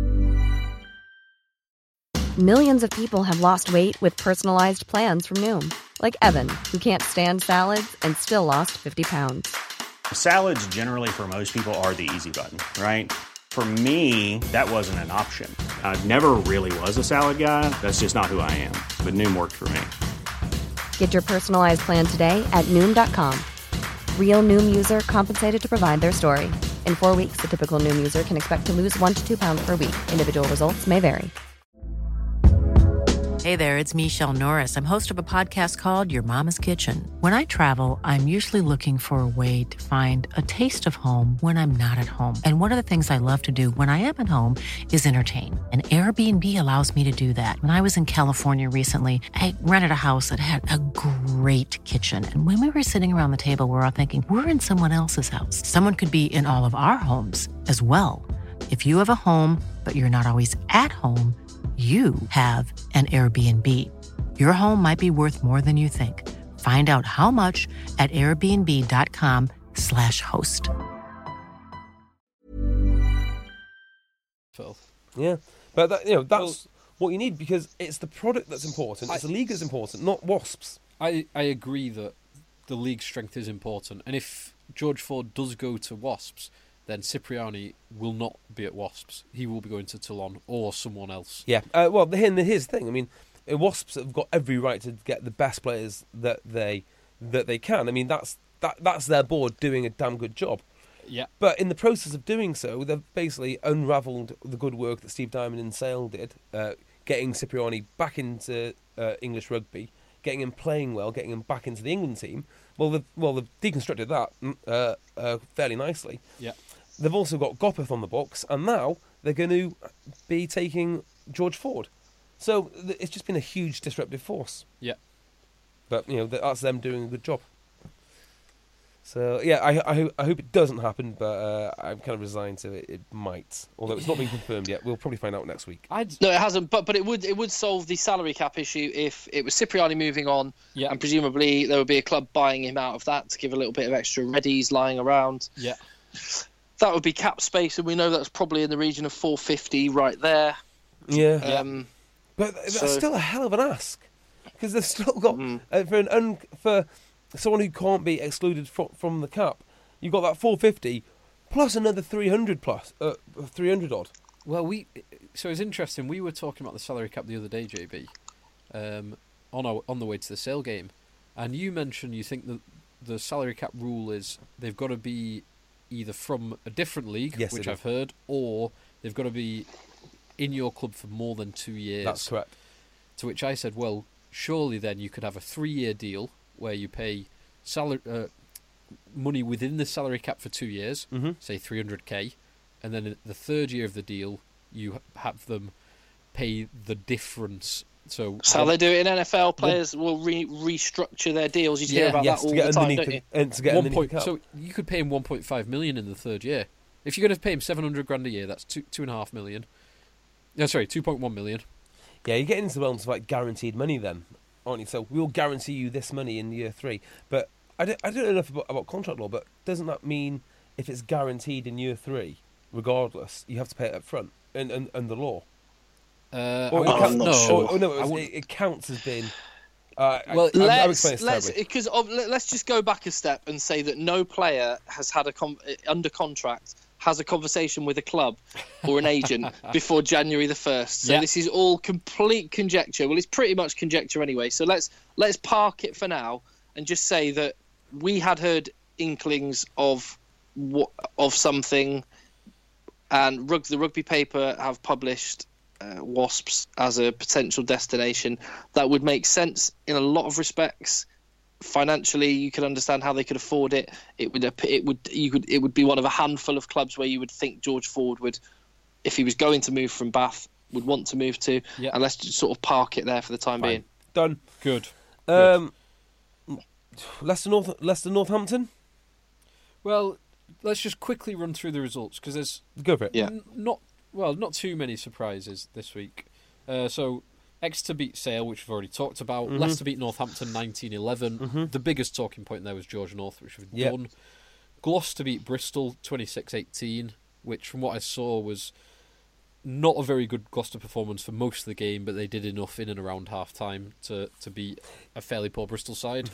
Millions of people have lost weight with personalized plans from Noom. Like Evan, who can't stand salads and still lost 50 pounds. Salads generally for most people are the easy button, right? For me, that wasn't an option. I never really was a salad guy. That's just not who I am. But Noom worked for me. Get your personalized plan today at Noom.com. Real Noom user compensated to provide their story. In 4 weeks, the typical Noom user can expect to lose 1 to 2 pounds per week. Individual results may vary. Hey there, it's Michelle Norris. I'm host of a podcast called Your Mama's Kitchen. When I travel, I'm usually looking for a way to find a taste of home when I'm not at home. And one of the things I love to do when I am at home is entertain. And Airbnb allows me to do that. When I was in California recently, I rented a house that had a great kitchen. And when we were sitting around the table, we're all thinking, we're in someone else's house. Someone could be in all of our homes as well. If you have a home, but you're not always at home, you have an Airbnb. Your home might be worth more than you think. Find out how much at airbnb.com/host. Yeah, but that's what you need because it's the product that's important. It's the league that's important, not Wasps. I agree that the league strength is important. And if George Ford does go to Wasps, then Cipriani will not be at Wasps. He will be going to Toulon or someone else. Yeah. Well, here's the thing. I mean, Wasps have got every right to get the best players that they can. I mean, that's their board doing a damn good job. Yeah. But in the process of doing so, they've basically unravelled the good work that Steve Diamond and Sale did, getting Cipriani back into English rugby, getting him playing well, getting him back into the England team. Well, they've deconstructed that fairly nicely. Yeah. They've also got Gopeth on the books, and now they're going to be taking George Ford. So it's just been a huge disruptive force. Yeah. But, that's them doing a good job. So, yeah, I hope it doesn't happen, but I'm kind of resigned to it. It might. Although it's not been confirmed yet. We'll probably find out next week. No, it hasn't, but it would solve the salary cap issue if it was Cipriani moving on, and presumably there would be a club buying him out of that to give a little bit of extra readies lying around. Yeah. That would be cap space, and we know that's probably in the region of 450 right there. Yeah. But that's still a hell of an ask, because they've still got for someone who can't be excluded from the cap, you've got that 450 plus another 300 odd. Well, so it's interesting. We were talking about the salary cap the other day, JB, on the way to the Sale game, and you mentioned you think that the salary cap rule is they've got to be either from a different league, which I've heard, or they've got to be in your club for more than 2 years. That's correct. To which I said, well, surely then you could have a 3-year deal where you pay money within the salary cap for 2 years, say 300k, and then in the third year of the deal, you have them pay the difference. So how they do it in NFL, players will restructure their deals. You hear about that all the time, don't you? To get underneath the cap. So you could pay him 1.5 million in the third year. If you're going to pay him 700 grand a year, that's 2.5 million. No, sorry, 2.1 million. Yeah, you're getting into the realms of like guaranteed money then, aren't you? So we'll guarantee you this money in year 3. But I don't know enough about contract law, but doesn't that mean if it's guaranteed in year 3, regardless, you have to pay it up front in the law? I'm not sure. It counts as being. Let's just go back a step and say that no player has had under contract has a conversation with a club or an agent before January the 1st. So this is all complete conjecture. Well, it's pretty much conjecture anyway. So let's park it for now and just say that we had heard inklings of something, and the rugby paper have published Wasps as a potential destination that would make sense in a lot of respects. financially, you could understand how they could afford it. It would be one of a handful of clubs where you would think George Ford would, if he was going to move from Bath, would want to move to. Yeah. And let's just sort of park it there for the time being. Done. Good. Leicester Northampton. Well, let's just quickly run through the results because there's Go for it. Yeah. not too many surprises this week. So Exeter beat Sale, which we've already talked about. Leicester beat Northampton 19-11. The biggest talking point there was George North, which we've done. Gloucester beat Bristol 26-18, which from what I saw was not a very good Gloucester performance for most of the game, but they did enough in and around half-time to beat a fairly poor Bristol side.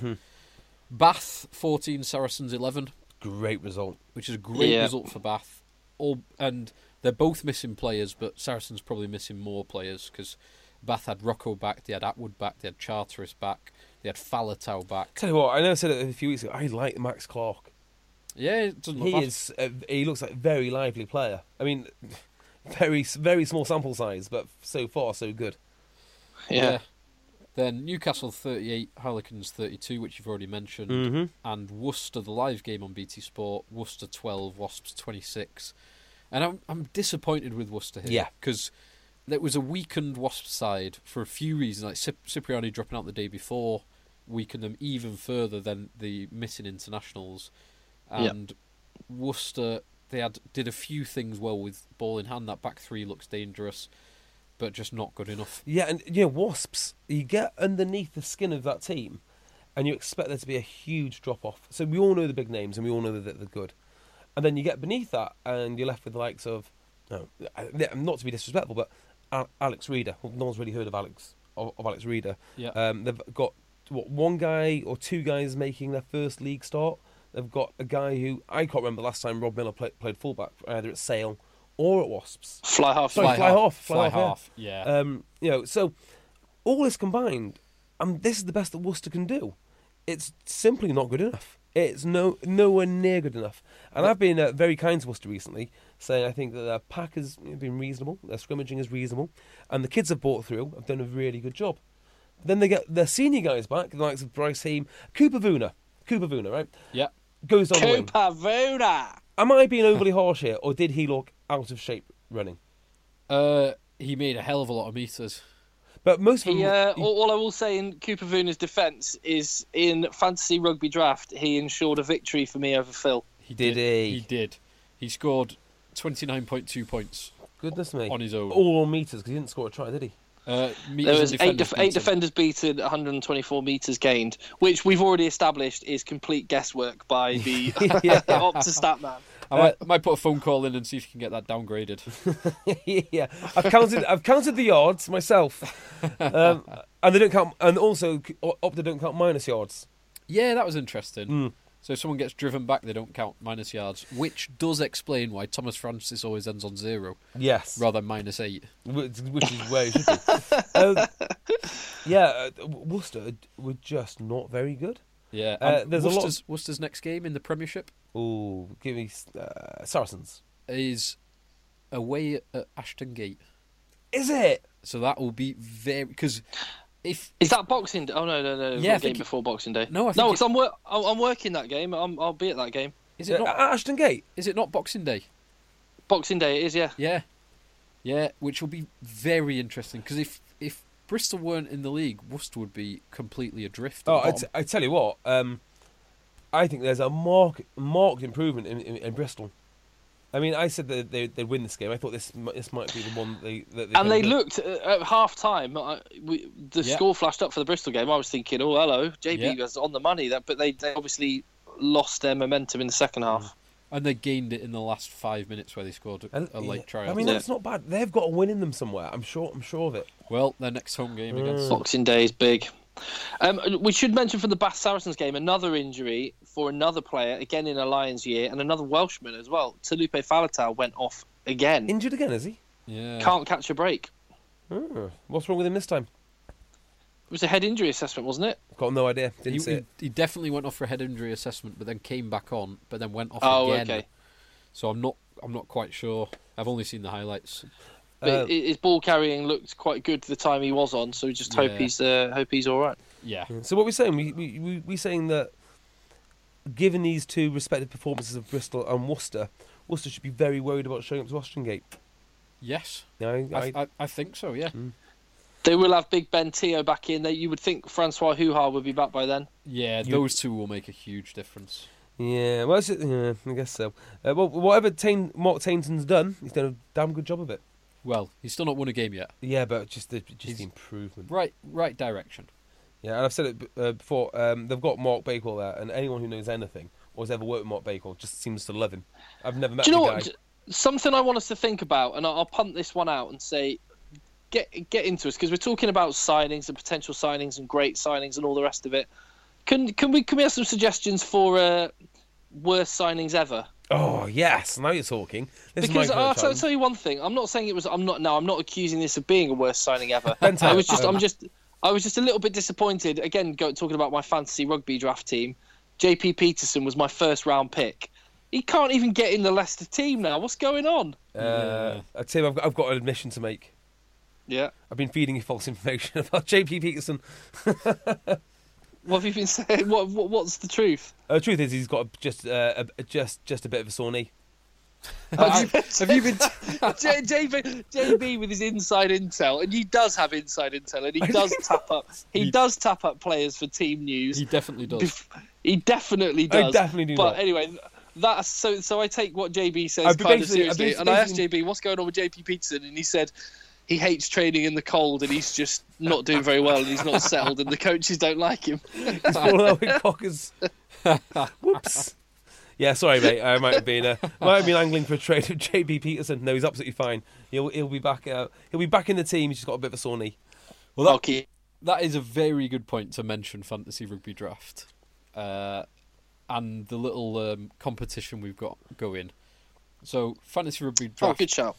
Bath 14, Saracens 11. Great result. Which is a great result for Bath. And they're both missing players, but Saracens probably missing more players because Bath had Rocco back, they had Atwood back, they had Charteris back, they had Falatau back. Tell you what, I know I said it a few weeks ago, I like Max Clark. Yeah, it doesn't look bad. He looks like a very lively player. I mean, very, very small sample size, but so far so good. Yeah. Then Newcastle 38, Harlequins 32, which you've already mentioned, and Worcester, the live game on BT Sport, Worcester 12, Wasps 26. And I'm disappointed with Worcester here, because there was a weakened Wasps side for a few reasons, like Cipriani dropping out the day before weakened them even further than the missing internationals, and Worcester did a few things well with ball in hand. That back three looks dangerous, but just not good enough. Yeah, and Wasps, you get underneath the skin of that team, and you expect there to be a huge drop off. So we all know the big names, and we all know that they're good, and then you get beneath that, and you're left with the likes of, not to be disrespectful, but Alex Reeder. Well, no one's really heard of Alex Reeder. Yeah. They've got one guy or two guys making their first league start. They've got a guy who I can't remember the last time Rob Miller played fullback, either at Sale or at Wasps. Fly half. Fly half. Yeah. So all this combined, this is the best that Worcester can do. It's simply not good enough. It's nowhere near good enough. And I've been very kind to Worcester recently, saying I think that their pack has been reasonable, their scrimmaging is reasonable, and the kids have brought through have done a really good job. Then they get their senior guys back, the likes of Bryce Heem, Cooper Vuna, right? Yeah. Goes on the wing. Cooper Vuna. Am I being overly harsh here, or did he look out of shape running? He made a hell of a lot of meters. But most of them... all I will say in Cooper Vuna's defence is in Fantasy Rugby Draft, he ensured a victory for me over Phil. He did. He scored 29.2 points. Goodness me. On his own. All on meters, because he didn't score a try, did he? There was eight defenders beaten, 124 metres gained, which we've already established is complete guesswork by the Opta stat man. I might put a phone call in and see if you can get that downgraded. Yeah, I've counted the yards myself, and they don't count. And also, Opta don't count minus yards. Yeah, that was interesting. So if someone gets driven back, they don't count minus yards, which does explain why Thomas Francis always ends on 0. Yes, rather than -8, which is where it should be. Worcester were just not very good. Yeah, there's Worcester's next game in the Premiership. Oh, give me Saracens. Is away at Ashton Gate. Is it? So that will be very because. Is that Boxing Day? Oh no! Yeah, game before Boxing Day. No, because I'm working that game. I'll be at that game. Is it not Ashton Gate? Is it not Boxing Day? Boxing Day it is, yeah. Yeah, which will be very interesting because if Bristol weren't in the league, Worcester would be completely adrift. I tell you what, I think there's a marked improvement in Bristol. I mean, I said that they'd win this game. I thought this might be the one they looked at half time. The score flashed up for the Bristol game. I was thinking, oh hello, JB was on the money. But they obviously lost their momentum in the second half. And they gained it in the last 5 minutes where they scored a late try. I mean, that's not bad. They've got a win in them somewhere. I'm sure of it. Well, their next home game against Boxing Day is big. We should mention from the Bath Saracens game another injury for another player, again in a Lions year, and another Welshman as well. Talupe Falatau went off again. Injured again, is he? Yeah. Can't catch a break. What's wrong with him this time? It was a head injury assessment, wasn't it? Got no idea. Didn't see it. He definitely went off for a head injury assessment, but then came back on, but then went off again. Okay. So I'm not quite sure. I've only seen the highlights. But his ball carrying looked quite good the time he was on, so we just hope he's all right. Yeah. So what we're saying, we're saying that given these two respective performances of Bristol and Worcester should be very worried about showing up to Washington Gate. Yes. No, I think so, yeah. They will have Big Ben Teo back in. You would think Francois Houha would be back by then. Yeah, those two will make a huge difference. Yeah, well, I guess so. Well, whatever Mark Tainton's done, he's done a damn good job of it. Well, he's still not won a game yet. Yeah, but just the improvement. Right direction. Yeah, and I've said it before. They've got Mark Bakewell there, and anyone who knows anything or has ever worked with Mark Bakewell just seems to love him. I've never met. Do you know what? Something I want us to think about, and I'll punt this one out and say, get into us, because we're talking about signings and potential signings and great signings and all the rest of it. Can we have some suggestions for worst signings ever? Oh yes, now you're talking. Because I'll tell you one thing. I'm not saying it was. I'm not accusing this of being a worst signing ever. I was just a little bit disappointed. Again, talking about my fantasy rugby draft team. JP Peterson was my first round pick. He can't even get in the Leicester team now. What's going on? Tim, I've got an admission to make. Yeah. I've been feeding you false information about JP Peterson. What have you been saying? What's the truth? The truth is, he's got just a bit of a sore knee. Have you been JB with his inside intel, and he does have inside intel, and he does tap up. He does tap up players for team news. He definitely does. He definitely does. I definitely do. But anyway, that's so. I take what JB says kind of seriously, and I asked JB what's going on with JP Peterson, and he said he hates training in the cold, and he's just not doing very well, and he's not settled, and the coaches don't like him. He's falling out with cockers. Whoops. Yeah, sorry, mate. I might have been angling for a trade with JP Peterson. No, he's absolutely fine. He'll be back. He'll be back in the team. He's just got a bit of a sore knee. Well, that is a very good point to mention fantasy rugby draft, and the little competition we've got going. So fantasy rugby draft. Oh, good shout.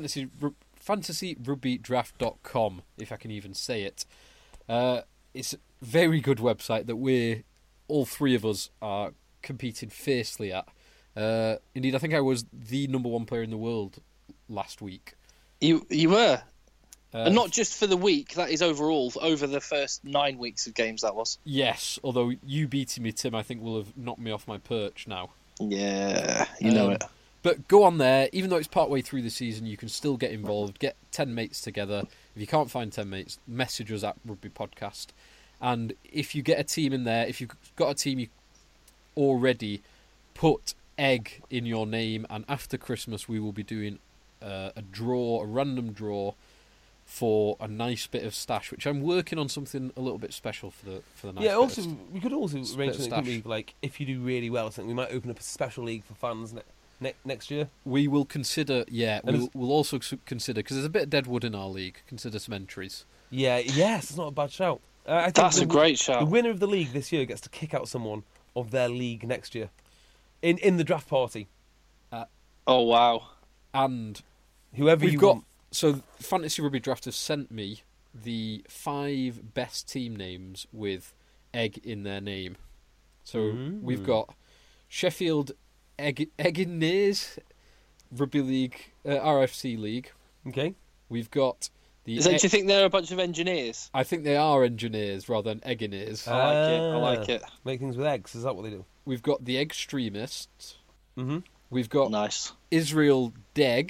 FantasyRugbyDraft.com, if I can even say it. It's a very good website that all three of us are competing fiercely at. Indeed, I think I was the number one player in the world last week. You were, and not just for the week. That is overall over the first 9 weeks of games. That was. Yes, although you beating me, Tim, I think will have knocked me off my perch now. Yeah, you know it. But go on there. Even though it's partway through the season, you can still get involved. Get 10 mates together. If you can't find 10 mates, message us at Rugby Podcast. And if you get a team in there, if you've got a team you already, put egg in your name, and after Christmas we will be doing a random draw for a nice bit of stash, which I'm working on something a little bit special for the nice. Yeah, we could also arrange something like, if you do really well, I think we might open up a special league for fans next year. We will consider, we'll also consider, because there's a bit of deadwood in our league, consider some entries. Yeah, yes, it's not a bad shout. I think that's a great shout. The winner of the league this year gets to kick out someone of their league next year in the draft party. Oh wow! And whoever we've you got. want. So Fantasy Rugby Draft has sent me the 5 best team names with egg in their name. So we've got Sheffield Eggineers Rugby League, RFC League. Okay. We've got the. Do you think they're a bunch of engineers? I think they are engineers rather than Eggineers. I like it. Make things with eggs. Is that what they do? We've got the Extremists. Mm-hmm. We've got nice Israel Deg.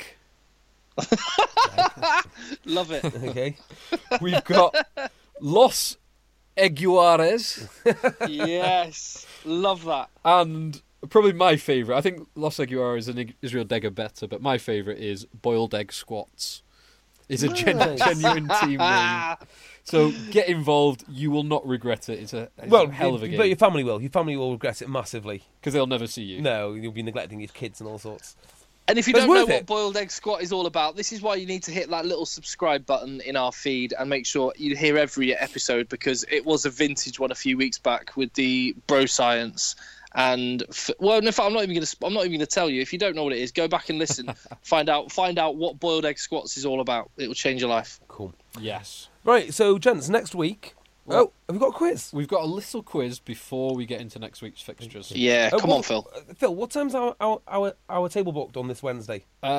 Love it. Okay. We've got Los Eguares. Yes, love that. And probably my favourite, I think Los Eguares and Israel Deg are better, but my favourite is Boiled Egg Squats. It's a genuine team name. So get involved. You will not regret it. It's a hell of a game. But your family will. Your family will regret it massively. Because they'll never see you. No, you'll be neglecting your kids and all sorts. And if you don't know what Boiled Egg Squat is all about, this is why you need to hit that little subscribe button in our feed and make sure you hear every episode, because it was a vintage one a few weeks back with the bro science. And in fact, I'm not even going to tell you. If you don't know what it is, go back and listen. Find out what Boiled Egg Squats is all about. It will change your life. Cool. Yes. Right. So, gents, next week. Have we got a quiz? We've got a little quiz before we get into next week's fixtures. Yeah, come on, Phil. Phil, what time's our table booked on this Wednesday? I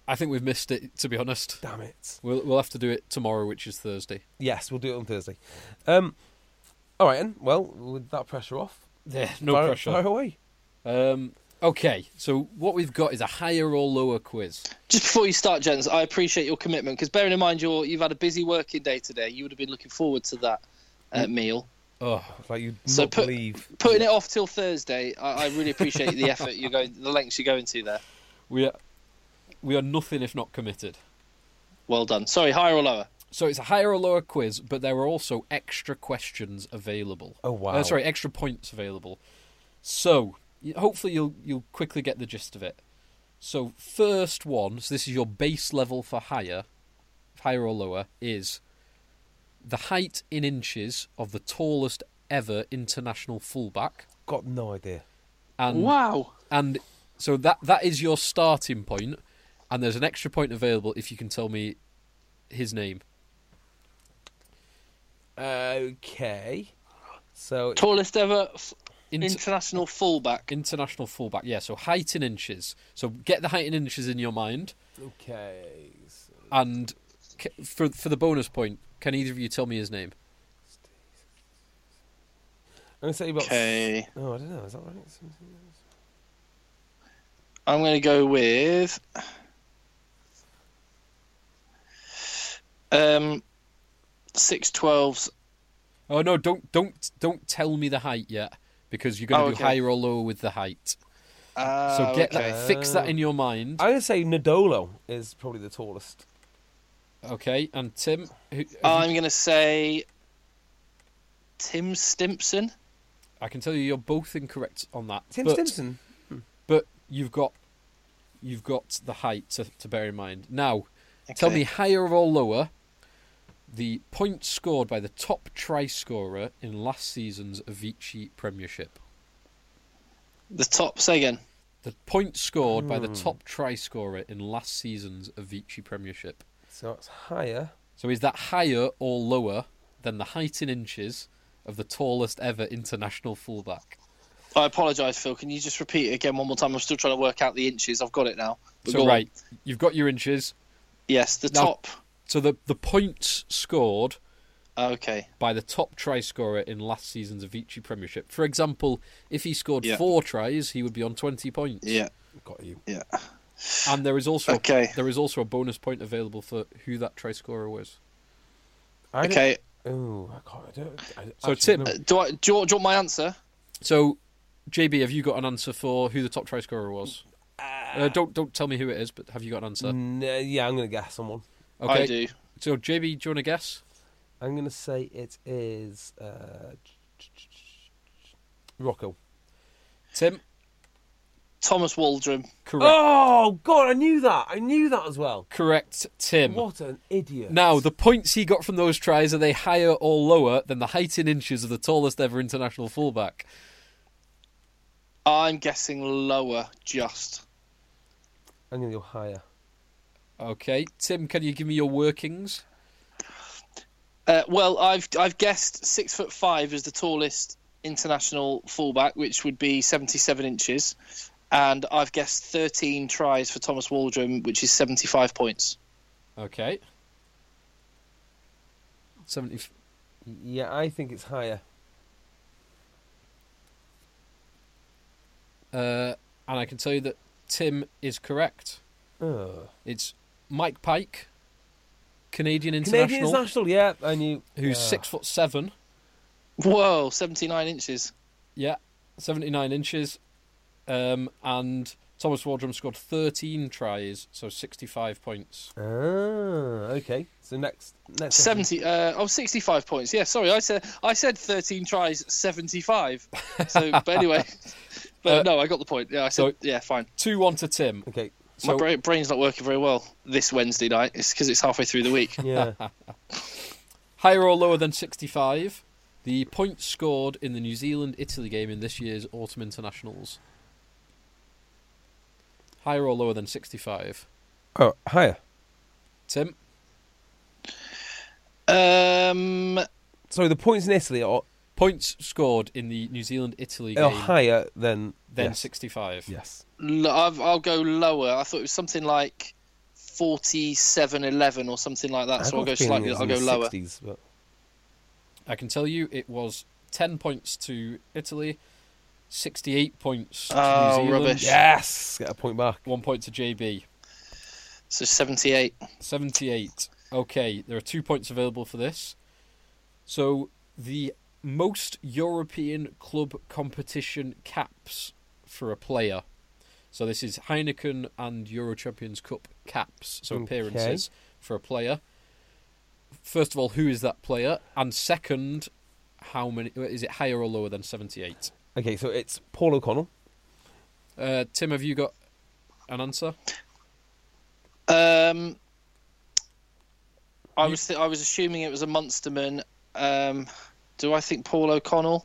I think we've missed it, to be honest. Damn it. We'll have to do it tomorrow, which is Thursday. Yes, we'll do it on Thursday. All right, then. Well, with that pressure off. Yeah, no pressure. Fire away. Okay, so what we've got is a higher or lower quiz. Just before you start, gents, I appreciate your commitment, because bearing in mind you've had a busy working day today, you would have been looking forward to that meal. Oh, like you'd so not believe. Putting it off till Thursday, I really appreciate the effort the lengths you're going to there. We are nothing if not committed. Well done. Sorry, higher or lower? So it's a higher or lower quiz, but there are also extra questions available. Oh wow! Extra points available. So hopefully you'll quickly get the gist of it. So first one, so this is your base level for higher or lower, is the height in inches of the tallest ever international fullback. Got no idea. And, wow! And so that is your starting point, and there's an extra point available if you can tell me his name. Okay. So tallest ever international fullback. International fullback, yeah. So height in inches. So get the height in inches in your mind. Okay. So... And for the bonus point, can either of you tell me his name? I'm going to say about... Okay. Oh, I don't know. Is that right? I'm going to go with... 6'12". Oh no! Don't tell me the height yet, because you're going to do higher or lower with the height. So get that, fix that in your mind. I'm going to say Nadolo is probably the tallest. Okay, and Tim? I'm going to say Tim Stimpson. I can tell you're both incorrect on that. Tim Stimpson? But you've got the height to bear in mind. Now, tell me higher or lower the points scored by the top try scorer in last season's Avicii Premiership. Say again. The points scored by the top try scorer in last season's Avicii Premiership. So it's higher. So is that higher or lower than the height in inches of the tallest ever international fullback? I apologise, Phil. Can you just repeat it again one more time? I'm still trying to work out the inches. I've got it now. So right, you've got your inches. Yes, top. So the points scored Okay. By the top try scorer in last season's Avicii Premiership. For example, if he scored 4 tries, he would be on 20 points. Yeah. Got you. Yeah. And there is also a bonus point available for who that try scorer was. Okay. Oh, I can't. So Tim, do you want my answer? So, JB, have you got an answer for who the top try scorer was? Don't tell me who it is, but have you got an answer? Yeah, I'm going to guess someone. Okay. I do. So, JB, do you want to guess? I'm going to say it is Rocco. Tim? Thomas Waldrum. Correct. Oh, God, I knew that. I knew that as well. Correct, Tim. What an idiot. Now, the points he got from those tries, are they higher or lower than the height in inches of the tallest ever international fullback? I'm guessing lower, just. I'm going to go higher. Okay. Tim, can you give me your workings? Well, I've guessed 6'5" as the tallest international fullback, which would be 77 inches. And I've guessed 13 tries for Thomas Waldrum, which is 75 points. Okay. 70. Yeah, I think it's higher. And I can tell you that Tim is correct. It's Mike Pike, Canadian international. Canadian international, yeah, I knew. Who's 6'7". Whoa, 79 inches. Yeah, 79 inches. And Thomas Waldrum scored 13 tries, so 65 points. Ah, okay. So next 70. 65 points. Yeah, sorry, I said 13 tries, 75. So, but anyway, no, I got the point. Yeah, I said fine. 2-1 to Tim. Okay. So, my brain's not working very well this Wednesday night. It's because it's halfway through the week. Yeah. Higher or lower than 65? The points scored in the New Zealand-Italy game in this year's Autumn Internationals. Higher or lower than 65? Oh, higher. Tim? Sorry, the points in Italy are... Points scored in the New Zealand-Italy game... are higher than... Than 65. Yes. I'll go lower. I thought it was something like 47-11 or something like that. So I'll go slightly. I'll go lower. 60s, but... I can tell you it was 10 points to Italy, 68 points to New Zealand. Rubbish. Yes! Get a point back. 1 point to JB. So 78. 78. Okay, there are 2 points available for this. So the most European club competition caps for a player. So this is Heineken and Euro Champions Cup caps, so appearances for a player. First of all, who is that player? And second, how many? Is it higher or lower than 78? Okay, so it's Paul O'Connell. Tim, have you got an answer? I was assuming it was a Munsterman. Do I think Paul O'Connell?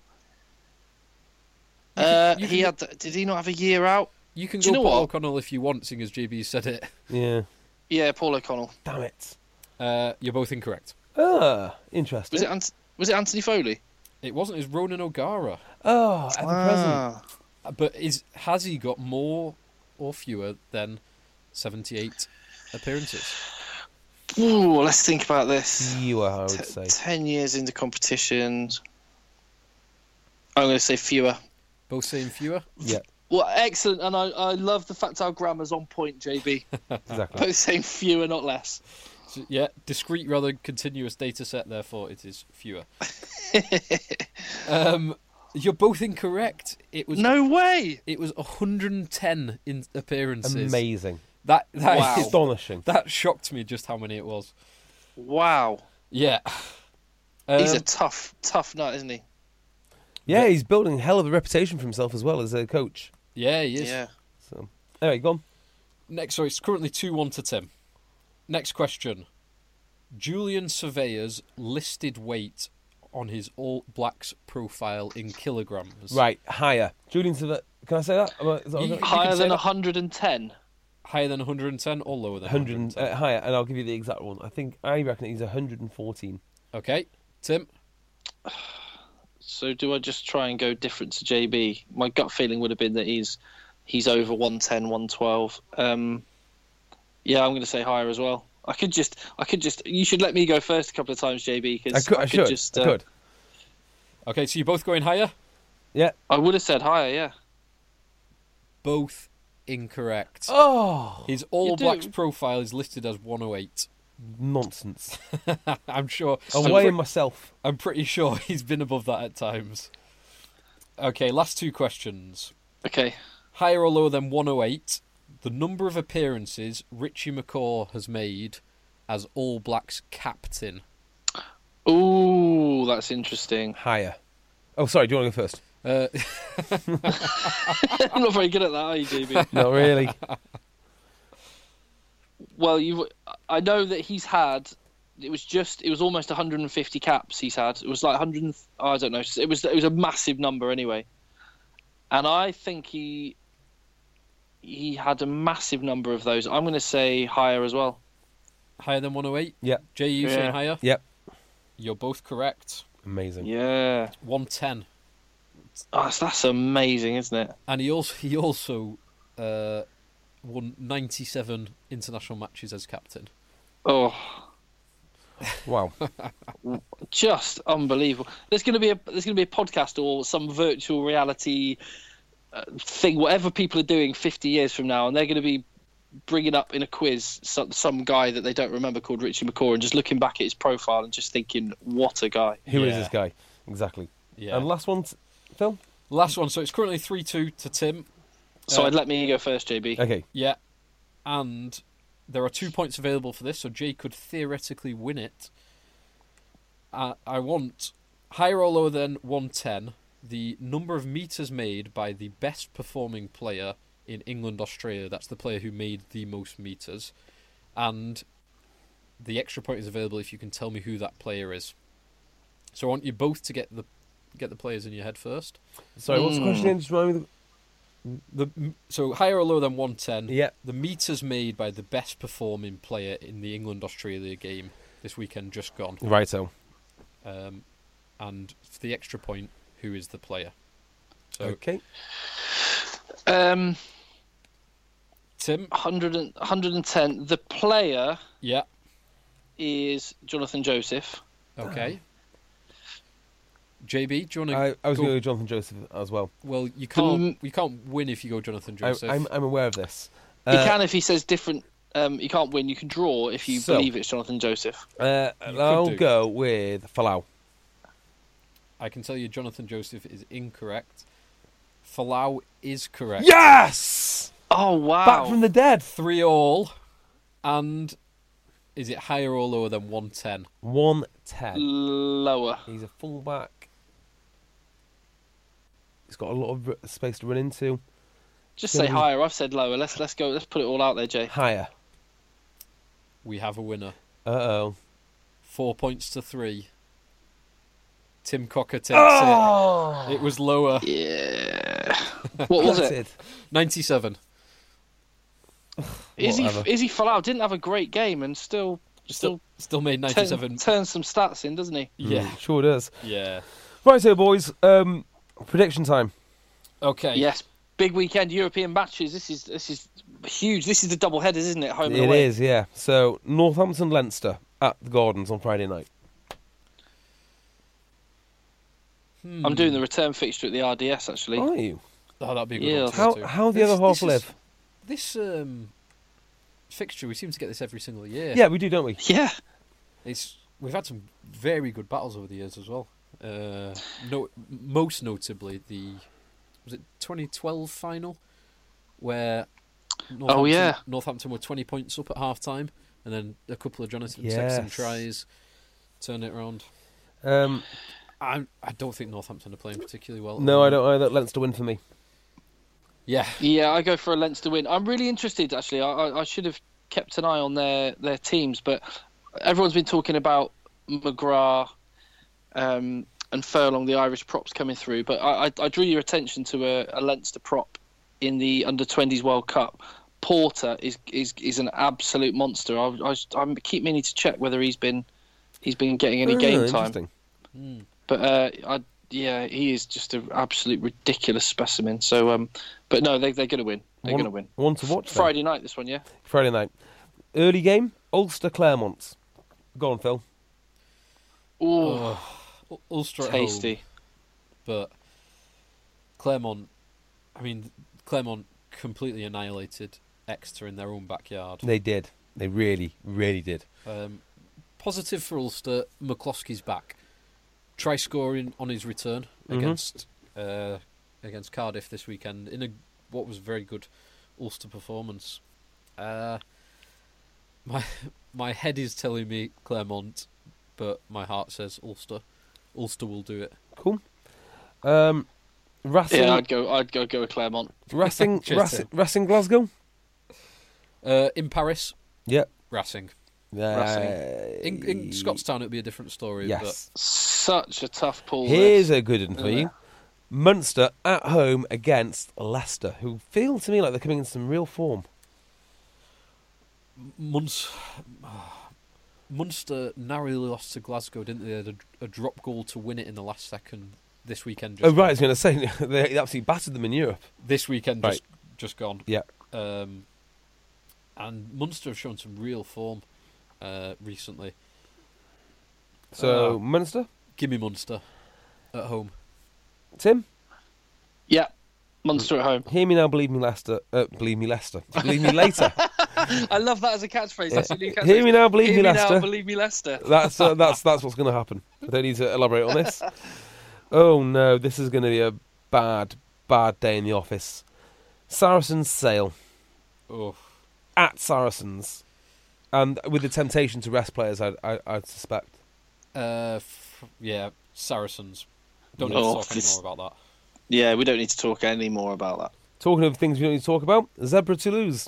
Did he not have a year out? You can go Paul O'Connell if you want, seeing as JB said it. Yeah. Yeah, Paul O'Connell. Damn it. You're both incorrect. Interesting. Was it Anthony Foley? It wasn't. It's Ronan O'Gara. Oh, ever present. But has he got more or fewer than 78 appearances? Ooh, let's think about this. Fewer, I would say. 10 years into competitions. I'm going to say fewer. Both saying fewer? Yeah. Well, excellent, and I love the fact our grammar's on point, JB. Exactly. Both saying fewer, not less. So, yeah, discrete rather than continuous data set, therefore it is fewer. You're both incorrect. It was no way. It was 110 in appearances. Amazing. That Wow. is Astonishing. That shocked me just how many it was. Wow. Yeah. He's a tough nut, isn't he? Yeah, he's building a hell of a reputation for himself as well as a coach. Yeah, he is. Yeah. So, anyway, go on. Next, so it's currently 2-1 to Tim. Next question. Julian Surveyor's listed weight on his All Blacks profile in kilograms. Right, higher. Julian Surveyor, can I say that? Higher than 110? Higher than 110 or lower than 110? Higher, and I'll give you the exact one. I reckon he's 114. Okay, Tim? So do I just try and go different to JB? My gut feeling would have been that he's over 110, 112. Yeah, I'm going to say higher as well. I could just. You should let me go first a couple of times, JB. Because I could. Okay, so you're both going higher? Yeah. I would have said higher. Yeah. Both incorrect. Oh, his All Blacks profile is listed as 108. Nonsense. I'm sure. I'm weighing myself. I'm pretty sure he's been above that at times. Okay, last two questions. Okay. Higher or lower than 108, the number of appearances Richie McCaw has made as All Blacks captain. Ooh, that's interesting. Higher. Oh, sorry, do you want to go first? I'm not very good at that, are you, JB? Not really. Well, I know that he's had. It was almost 150 caps he's had. It was like 100. I don't know. It was a massive number anyway. And I think he had a massive number of those. I'm going to say higher as well. Higher than 108? Yeah. Jay, you saying higher? Yep. You're both correct. Amazing. Yeah. 110. Oh, that's amazing, isn't it? And he also won 97 international matches as captain. Oh, wow! Just unbelievable. There's going to be a podcast or some virtual reality thing, whatever people are doing 50 years from now, and they're going to be bringing up in a quiz some guy that they don't remember called Richie McCaw, and just looking back at his profile and just thinking, what a guy! Who is this guy? Exactly. Yeah. And last one, Phil. Last one. So it's currently 3-2 to Tim. So I'd let me go first, JB. Okay. Yeah. And there are 2 points available for this, so Jay could theoretically win it. I want higher or lower than 110, the number of metres made by the best performing player in England, Australia. That's the player who made the most metres. And the extra point is available if you can tell me who that player is. So I want you both to get the players in your head first. Sorry, what's the question again? Just remind me. So higher or lower than 110. Yeah. The metres made by the best performing player in the England-Australia game this weekend just gone. Righto. And for the extra point, who is the player? So, okay. Tim, Tim? 110. The player is Jonathan Joseph. Okay. JB, do you want to? I was going to go Jonathan Joseph as well. Well, you can't win if you go Jonathan Joseph. I'm aware of this. You can if he says different. You can't win. You can draw if you believe it's Jonathan Joseph. I'll go with Falau. I can tell you Jonathan Joseph is incorrect. Falau is correct. Yes! Oh, wow. Back from the dead. 3-3. And is it higher or lower than 110? 110. Lower. He's a fullback. He's got a lot of space to run into. Just say higher. I've said lower. Let's go. Let's put it all out there, Jay. Higher. We have a winner. Uh-oh. 4 points to 3. Tim Cocker takes it. It was lower. Yeah. What was it? 97. Izzy Falau didn't have a great game and still made 97. Turns some stats in, doesn't he? Yeah, sure does. Yeah. Right, so boys, prediction time. Okay. Yes, big weekend European matches. This is huge. This is the double headers, isn't it? Home and away. It is, yeah. So Northampton, Leinster at the Gardens on Friday night. I'm doing the return fixture at the RDS actually. Are you? Oh, that'd be a good one. How the other half live? This fixture, we seem to get this every single year. Yeah, we do, don't we? Yeah. We've had some very good battles over the years as well. Most notably was it 2012 final where Northampton were 20 points up at half time and then a couple of Jonathan Sexton tries turned it around. I don't think Northampton are playing particularly well. No, I don't either. Leinster win for me. Yeah, I go for a Leinster win. I'm really interested, actually. I should have kept an eye on their teams, but everyone's been talking about McGrath and Furlong, the Irish props coming through, but I drew your attention to a Leinster prop in the Under-20s World Cup. Porter is an absolute monster. I keep meaning to check whether he's been getting any game time. But he is just an absolute ridiculous specimen. So, but no, they're going to win. They're going to win. One to watch. Friday night, this one, yeah. Friday night, early game. Ulster Claremont. Go on, Phil. Ooh, Ulster tasty. At home, but Claremont. I mean, Claremont completely annihilated Exeter in their own backyard. They did. They really, really did. Positive for Ulster. McCloskey's back. Try scoring on his return against Cardiff this weekend in what was a very good Ulster performance. My head is telling me Claremont, but my heart says Ulster. Ulster will do it. Cool. Racing. Yeah, I'd go with Claremont. Racing Glasgow. In Paris. Yep. Racing. Racing. In Scottstown, it'd be a different story. Yes. But such a tough pull. Here's a good one for you. Munster at home against Leicester, who feel to me like they're coming in some real form. Munster narrowly lost to Glasgow, didn't they? They had a drop goal to win it in the last second this weekend. Right, I was going to say, they absolutely battered them in Europe. This weekend just gone. Yeah. And Munster have shown some real form recently. So, Munster? Give me Munster at home. Tim? Yeah, Munster at home. Hear me now, believe me Leicester. Believe me Leicester. Believe me later. I love that as a catchphrase. That's your new catchphrase. Hear me now, believe me Leicester. Now, believe me Leicester. That's what's going to happen. I don't need to elaborate on this. Oh no, this is going to be a bad day in the office. Saracens Sale. Oh. At Saracens. And with the temptation to rest players, I'd suspect. Yeah, Saracens. Don't need to talk any more about that. Yeah, we don't need to talk any more about that. Talking of things we don't need to talk about, Zebra Toulouse.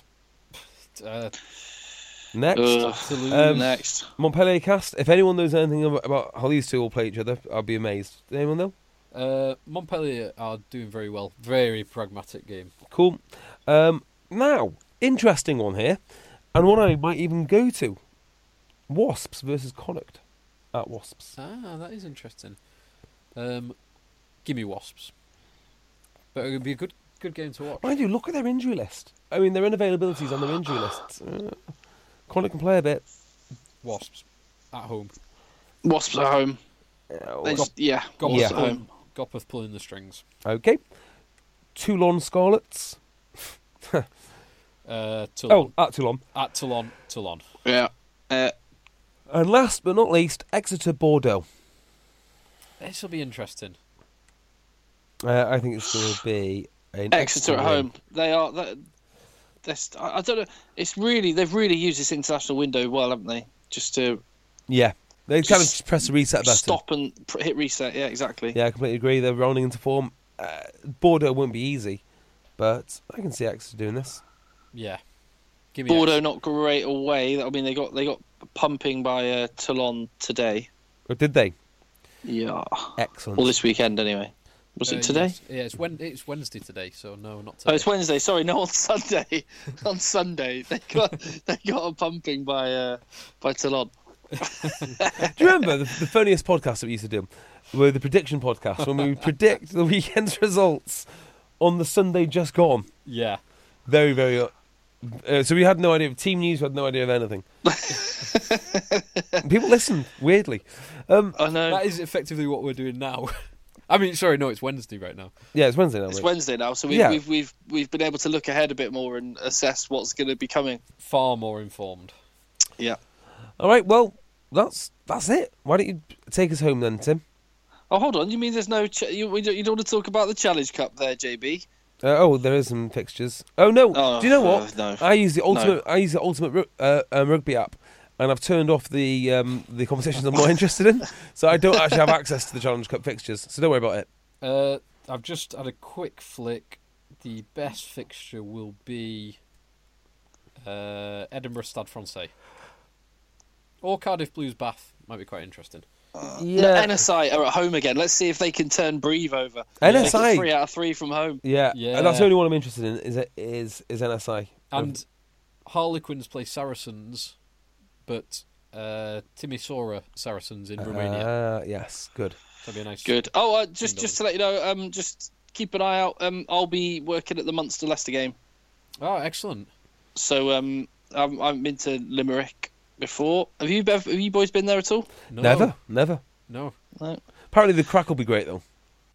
Next. Next. Montpellier Cast. If anyone knows anything about how these two will play each other, I'll be amazed. Does anyone know? Montpellier are doing very well. Very pragmatic game. Cool. Now, interesting one here, and one I might even go to. Wasps versus Connacht at Wasps. That is interesting. Give me Wasps. But it would be a good Good game to watch. Mind you, look at their injury list. I mean, their unavailabilities on their injury lists. Connacht can play a bit. Wasps at home. Wasps at home. Gopeth Wasps at home. Gopeth pulling the strings. Okay. Toulon Scarlets. Toulon. Oh, at Toulon. At Toulon. Yeah. And last but not least, Exeter Bordeaux. This will be interesting. I think it's going to be an Exeter at win. home. They are. I don't know. They've really used this international window well, haven't they? Just to Yeah. They kind of press the reset button. stop and hit reset. Yeah, exactly. Yeah, I completely agree. They're rolling into form. Bordeaux won't be easy, but I can see Exeter doing this. Yeah. Give me Bordeaux Exeter. not great away. I mean, they got pumping by Toulon today. Or did they? Yeah. Excellent. Well, this weekend anyway. Was it today? Yes. Yeah, it's Wednesday today, so no, not today. Oh, it's Wednesday. Sorry, no, on Sunday. On Sunday, they got a pumping by Toulon. Do you remember the funniest podcast that we used to do? Were the prediction podcast, when we would predict the weekend's results on the Sunday just gone. Yeah. Very, very... so we had no idea of team news, we had no idea of anything. People listened, weirdly. I know. That is effectively what we're doing now. I mean, sorry, no, it's Wednesday right now. Yeah, it's Wednesday now. It's mate. Wednesday now, so we've been able to look ahead a bit more and assess what's going to be coming. Far more informed. Yeah. All right, well, that's it. Why don't you take us home then, Tim? Oh, hold on. You mean there's no? You don't want to talk about the Challenge Cup there, JB? There is some fixtures. Oh no! Oh, do you know what? no. I use the ultimate rugby app, and I've turned off the competitions I'm not interested in, so I don't actually have access to the Challenge Cup fixtures. So don't worry about it. I've just had a quick flick. The best fixture will be Edinburgh Stade Francais. Or Cardiff Blues Bath. Might be quite interesting. Yeah. NSI are at home again. Let's see if they can turn Brive over. NSI. Make it 3 out of 3 from home. Yeah, Yeah. and that's the only one I'm interested in. Is NSI And Harlequins play Saracens, but Timisoara Saracens in Romania. Yes, good. That'd be a nice. Good. Oh, just to let you know, just keep an eye out. I'll be working at the Munster Leicester game. Oh, excellent. So I've been to Limerick before. Have you boys been there at all? No. Never. No. Apparently the crack will be great though.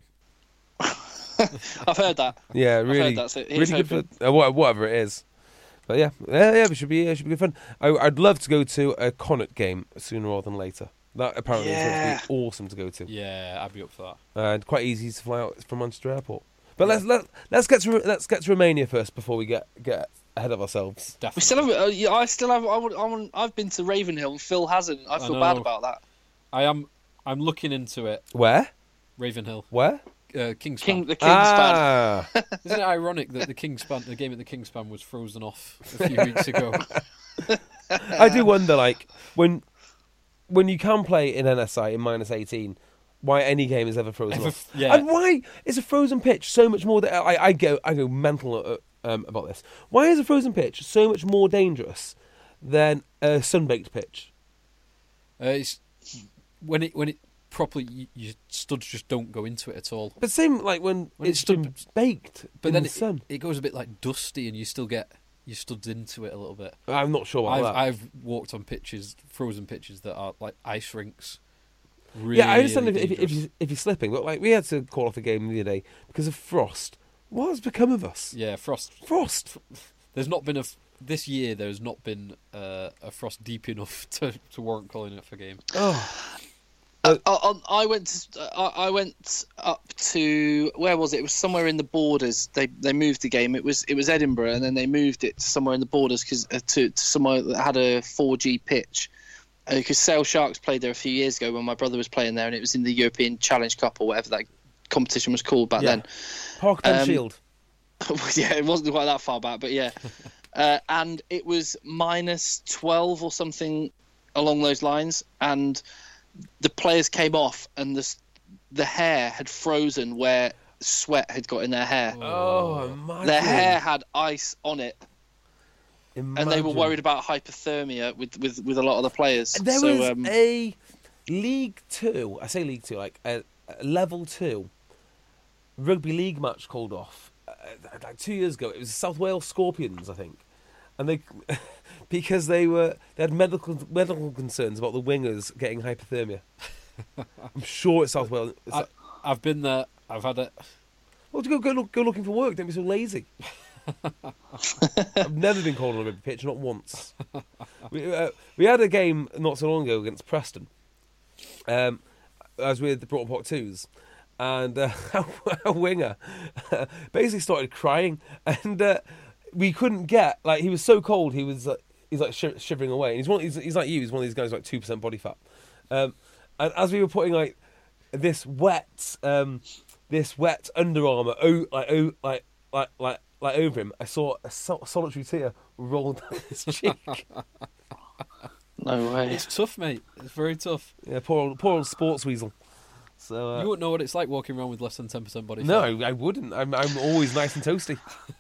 I've heard that. Yeah, I've really, heard that. So here's really good hoping. for whatever it is. But yeah, it should be good fun. I'd love to go to a Connacht game sooner rather than later. That apparently is going to be awesome to go to. Yeah, I'd be up for that. And quite easy to fly out from Manchester Airport. But let's get to Romania first before we get ahead of ourselves. Definitely. We still have. I've been to Ravenhill. Phil hasn't. I feel bad about that. I'm looking into it. Where? Ravenhill. Where? Kingspan. The Kingspan. Isn't it ironic that the game at the Kingspan was frozen off a few weeks ago? I do wonder, like, when you can play in NSI in -18, why any game is ever frozen off. Yeah. And why is a frozen pitch so much more... I go mental about this. Why is a frozen pitch so much more dangerous than a sun-baked pitch? It's when it properly, your studs just don't go into it at all. But same like when it's been baked but in then the sun. it goes a bit like dusty, and you still get your studs into it a little bit. I'm not sure about that. I've walked on frozen pitches that are like ice rinks. Really, yeah, I understand dangerous. if you're slipping, but like we had to call off a game the other day because of frost. What has become of us? Yeah, frost. There's not been this year. There's not been a frost deep enough to warrant calling it for a game. Oh. I went up to, where was it? It was somewhere in the Borders. They moved the game. It was Edinburgh, and then they moved it to somewhere in the Borders because to somewhere that had a 4G pitch. Because Sale Sharks played there a few years ago when my brother was playing there, and it was in the European Challenge Cup or whatever that competition was called back then. Parkland Shield. Yeah, it wasn't quite that far back, but yeah. And it was -12 or something along those lines, and the players came off, and the hair had frozen where sweat had got in their hair. Oh, imagine. Their hair had ice on it. Imagine. And they were worried about hypothermia with a lot of the players. There was a League 2, I say League 2, like a Level 2 rugby league match called off like 2 years ago. It was South Wales Scorpions, I think, and they because they had medical concerns about the wingers getting hypothermia. I'm sure it's South Wales. I've been there. I've had it. Well, go looking for work. Don't be so lazy. I've never been called on a rugby pitch, not once. We had a game not so long ago against Preston, as we had the Broughton Pot 2s, and our winger basically started crying, and we couldn't get, like, he was so cold, he's like shivering away. And he's like you, he's one of these guys with like 2% body fat. And as we were putting like this wet Under Armour like over him, I saw a solitary tear roll down his cheek. No way. It's tough, mate. It's very tough. Yeah, poor old sports weasel. So you wouldn't know what it's like walking around with less than 10% body fat. No, I wouldn't. I'm always nice and toasty.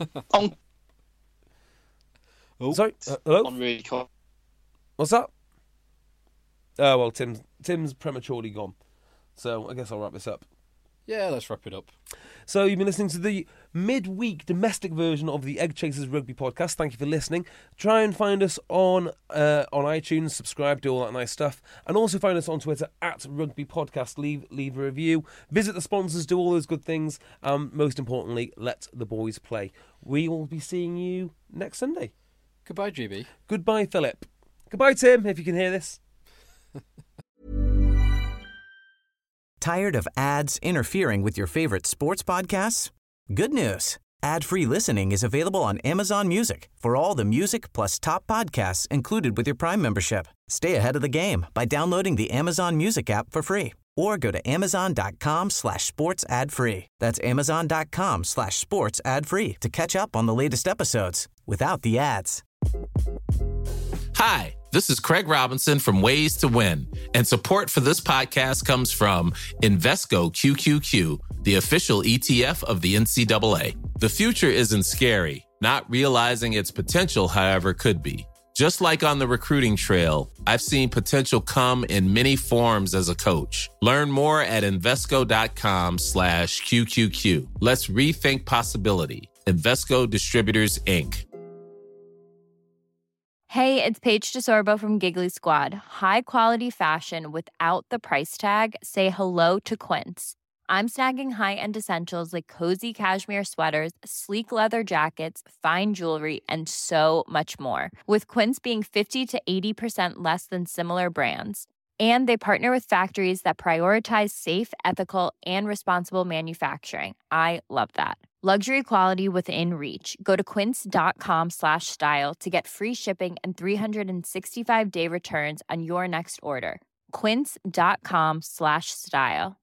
Sorry, hello. I'm really cold. What's that? Oh well, Tim's prematurely gone. So I guess I'll wrap this up. Yeah, let's wrap it up. So you've been listening to the midweek domestic version of the Egg Chasers Rugby podcast. Thank you for listening. Try and find us on iTunes, subscribe, do all that nice stuff, and also find us on Twitter at Rugby Podcast. Leave a review, visit the sponsors, do all those good things. Most importantly, let the boys play. We will be seeing you next Sunday. Goodbye, GB. Goodbye, Philip. Goodbye, Tim, if you can hear this. Tired of ads interfering with your favorite sports podcasts? Good news. Ad-free listening is available on Amazon Music for all the music plus top podcasts included with your Prime membership. Stay ahead of the game by downloading the Amazon Music app for free or go to amazon.com/sports ad free. That's amazon.com/sports ad free to catch up on the latest episodes without the ads. Hi, this is Craig Robinson from Ways to Win, and support for this podcast comes from Invesco QQQ, the official ETF of the NCAA. The future isn't scary. Not realizing its potential, however, could be. Just like on the recruiting trail, I've seen potential come in many forms as a coach. Learn more at Invesco.com/QQQ. Let's rethink possibility. Invesco Distributors, Inc. Hey, it's Paige DeSorbo from Giggly Squad. High quality fashion without the price tag. Say hello to Quince. I'm snagging high-end essentials like cozy cashmere sweaters, sleek leather jackets, fine jewelry, and so much more. With Quince being 50 to 80% less than similar brands. And they partner with factories that prioritize safe, ethical, and responsible manufacturing. I love that. Luxury quality within reach. Go to quince.com/style to get free shipping and 365-day returns on your next order. Quince.com/style.